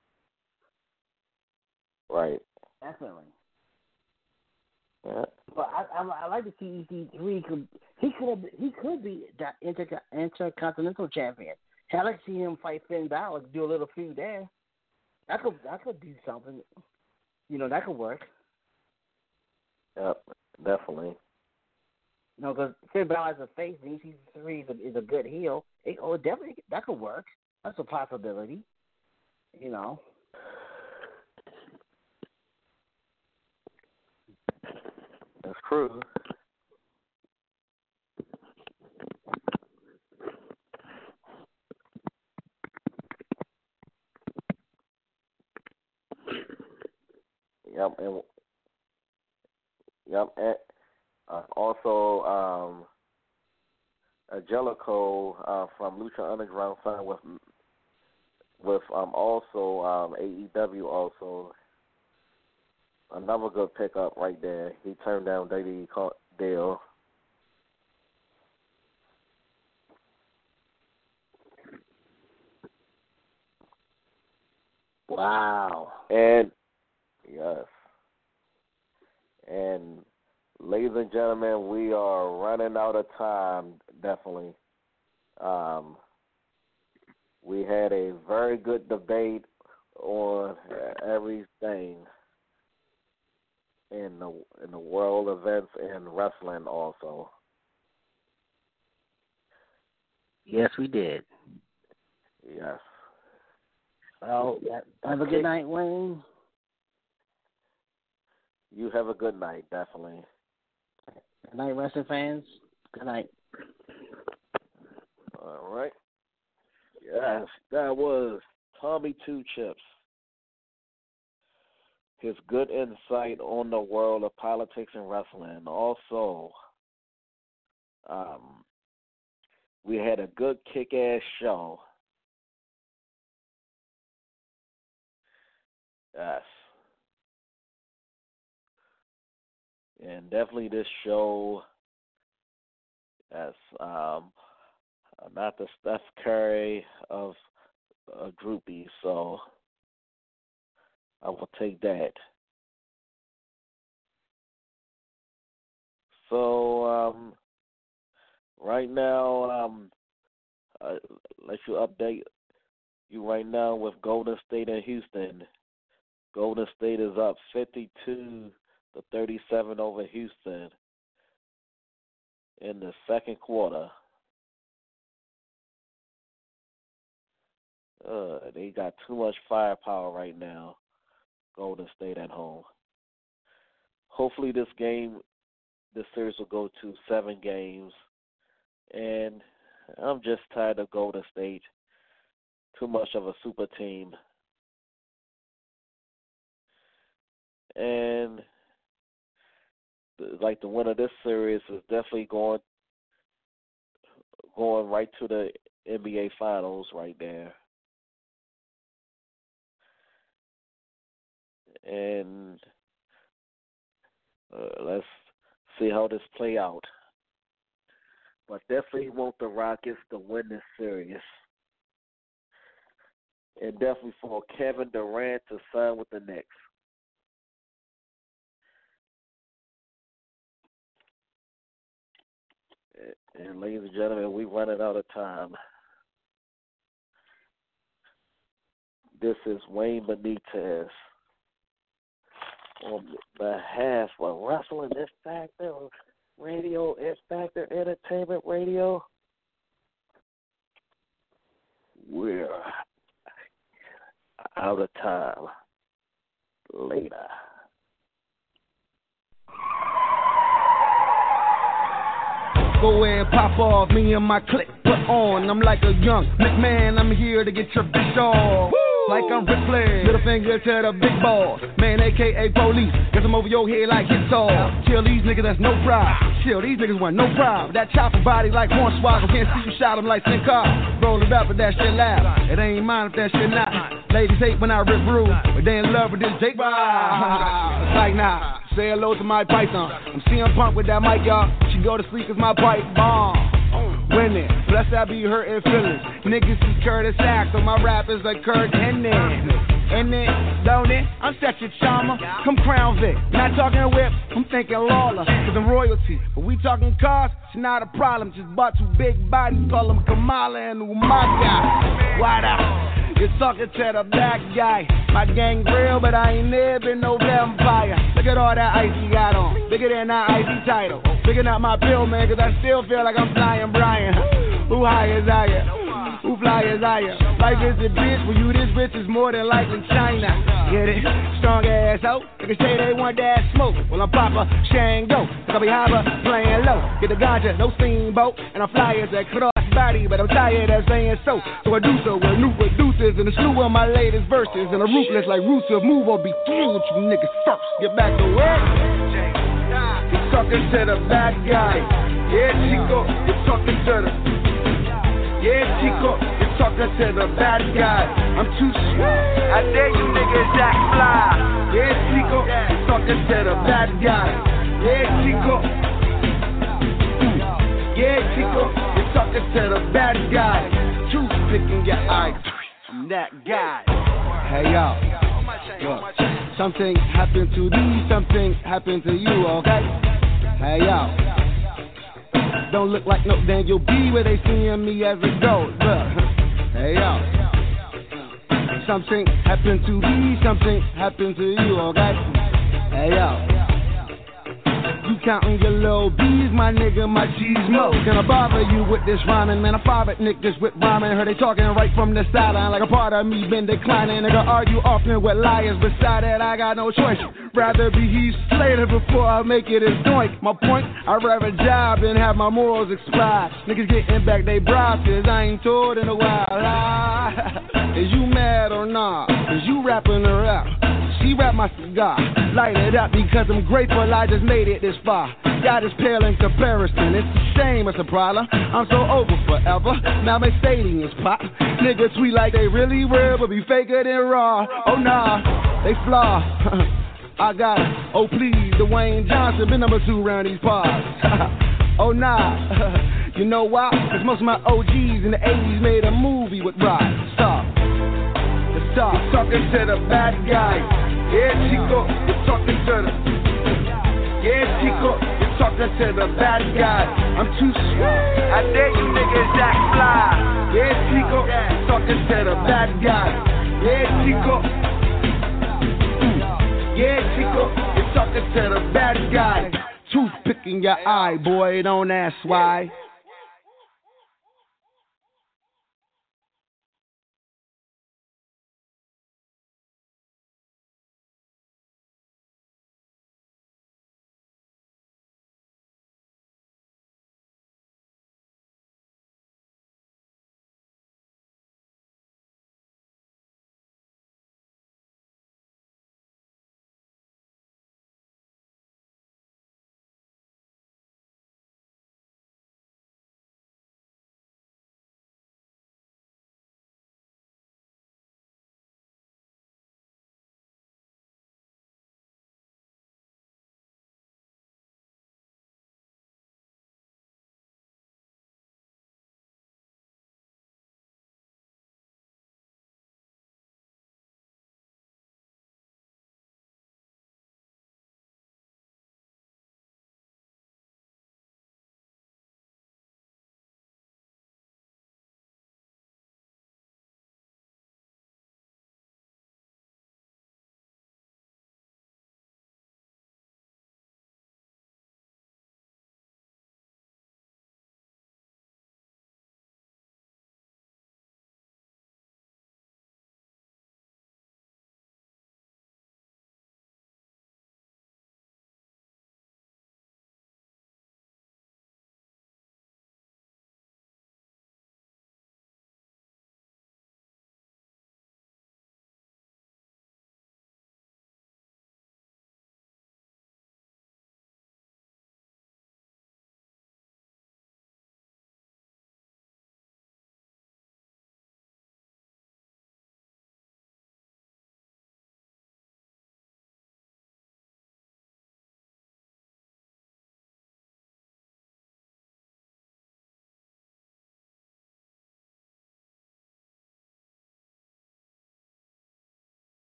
Right. definitely. Yeah. But I, I, I like to see E C three. Could he could he could be the inter, intercontinental champion. I'd like to see him fight Finn Balor, do a little feud there. That could that could do something. You know, that could work. Yep. Definitely. You know, because Finn Balor is a face, and E C three is a, is a good heel. It, oh, definitely that could work. That's a possibility. You know. That's true. Yep, and yep, and uh, also um, Angelico uh, from Lucha Underground signed with with um, also um, A E W also. Another good pickup right there. He turned down Davey Dale. Wow. And yes. And ladies and gentlemen, we are running out of time, definitely. Um, we had a very good debate on everything in the in the world events and wrestling also. Yes, we did. Yes. Well, have a good night, Wayne. You have a good night, definitely. Good night, wrestling fans. Good night. All right. Yes, that was Tommy Two Chips. His good insight on the world of politics and wrestling. Also, um, we had a good kick-ass show. Yes. And definitely this show, yes, um, not the Steph Curry of uh, groupies, so I will take that. So, um, right now, um, uh, let you update you right now with Golden State and Houston. Golden State is up fifty-two to thirty-seven over Houston in the second quarter. Uh, they got too much firepower right now, Golden State at home. Hopefully this game, this series will go to seven games. And I'm just tired of Golden State. Too much of a super team. And like the winner of this series is definitely going going right to the N B A Finals right there. And uh, let's see how this play out. But definitely want the Rockets to win this series. And definitely for Kevin Durant to sign with the Knicks. And ladies and gentlemen, we're running out of time. This is Wayne Benitez on behalf of Wrestling X Factor Radio, X Factor Entertainment Radio. We're out of time. Later. Go ahead, pop off, me and my clique put on. I'm like a young McMahon, I'm here to get your bitch off. Like I'm Ric Flair, little finger to the big boss. Man, A K A police, get them over your head like hits off. Kill these niggas, that's no problem. Chill, these niggas want no problem. That chopper body like Hornswoggle, can't see you shot them like Sin Car. Roll it up, but that shit loud. It ain't mine if that shit not. Ladies hate when I rip rude, but they in love with this Jake. It's like nah. Say hello to my python. I'm C M Punk with that mic, y'all. She go to sleep cause my pipe bomb. Winning, blessed I be hurting feelings. Niggas is Curtis Axel, my rap is like Kurt Hennig. And then, don't it? I'm such a charmer. Come Crown Vic. Not talking whip, I'm thinking Lawler. Cause I'm royalty. But we talking cars, it's not a problem. Just bought two big bodies, call them Kamala and Umaga. Why out? You're talking to the black guy. My gang real, but I ain't never been no vampire. Look at all that ice he got on. Bigger than that icy title. Bigger than my pill, man, cause I still feel like I'm flying Brian. Who high is higher? Who fly high as I am. Life is a bitch, when you this rich is more than likely China. Get it? Strong ass ho. Niggas say they want that smoke. Well, I'm Papa Shango. I be high playing low. Get the ganja, no steamboat. And I fly as a cross body, but I'm tired of saying so. So I do so with new producers and a slew of my latest verses. And a ruthless like Rusev move or be through with you niggas first. Get back to work. You're talking to the bad guy. Yeah, Chico, you're talking to the Yeah, Chico, you're talking to the bad guy. I'm too sweet. I dare you niggas act fly. Yeah, Chico, you're talking to the bad guy. Yeah, Chico. Yeah, Chico, you're talking to the bad guy. Truth picking your eye. I'm that guy. Hey, y'all. Look, something happened to thee, something happened to you, okay? Hey, y'all. Don't look like no Daniel B where they seeing me as a goat. Look, hey, y'all. Something happened to thee, something happened to you, okay? Hey, y'all. You counting your little B's, my nigga, my cheese mo. Can I bother you with this rhyming? Man, I fire at niggas with rhyming. Heard they talking right from the sideline, like a part of me been declining. Nigga argue often with liars, beside that I got no choice. Rather be Heath Slater before I make it as doink. My point, I'd rather job than have my morals expire. Niggas getting back they bosses, I ain't told in a while. Ah, is you mad or not? Is you rapping her out? She wrap my cigar, light it up because I'm grateful I just made it this far. God is pale in comparison, it's a shame, it's a problem. I'm so over forever, now my stadium's pop. Niggas tweet like they really real, but be faker than raw. Oh nah, they flaw. I got it, oh please, Dwayne Johnson been number two round these parts. Oh nah, you know why? Cause most of my O Gs in the eighties made a movie with Rock. Stop. Stop talking to the bad guy. Yeah, Chico, you're talking to the Yeah, Chico, you're talking to the bad guy. I'm too sweet. I dare you niggas act fly. Yeah, Chico, you're talking to the bad guy. Yeah, Chico. Yeah, Chico, you're talking to the bad guy. Tooth picking your eye, boy, don't ask why.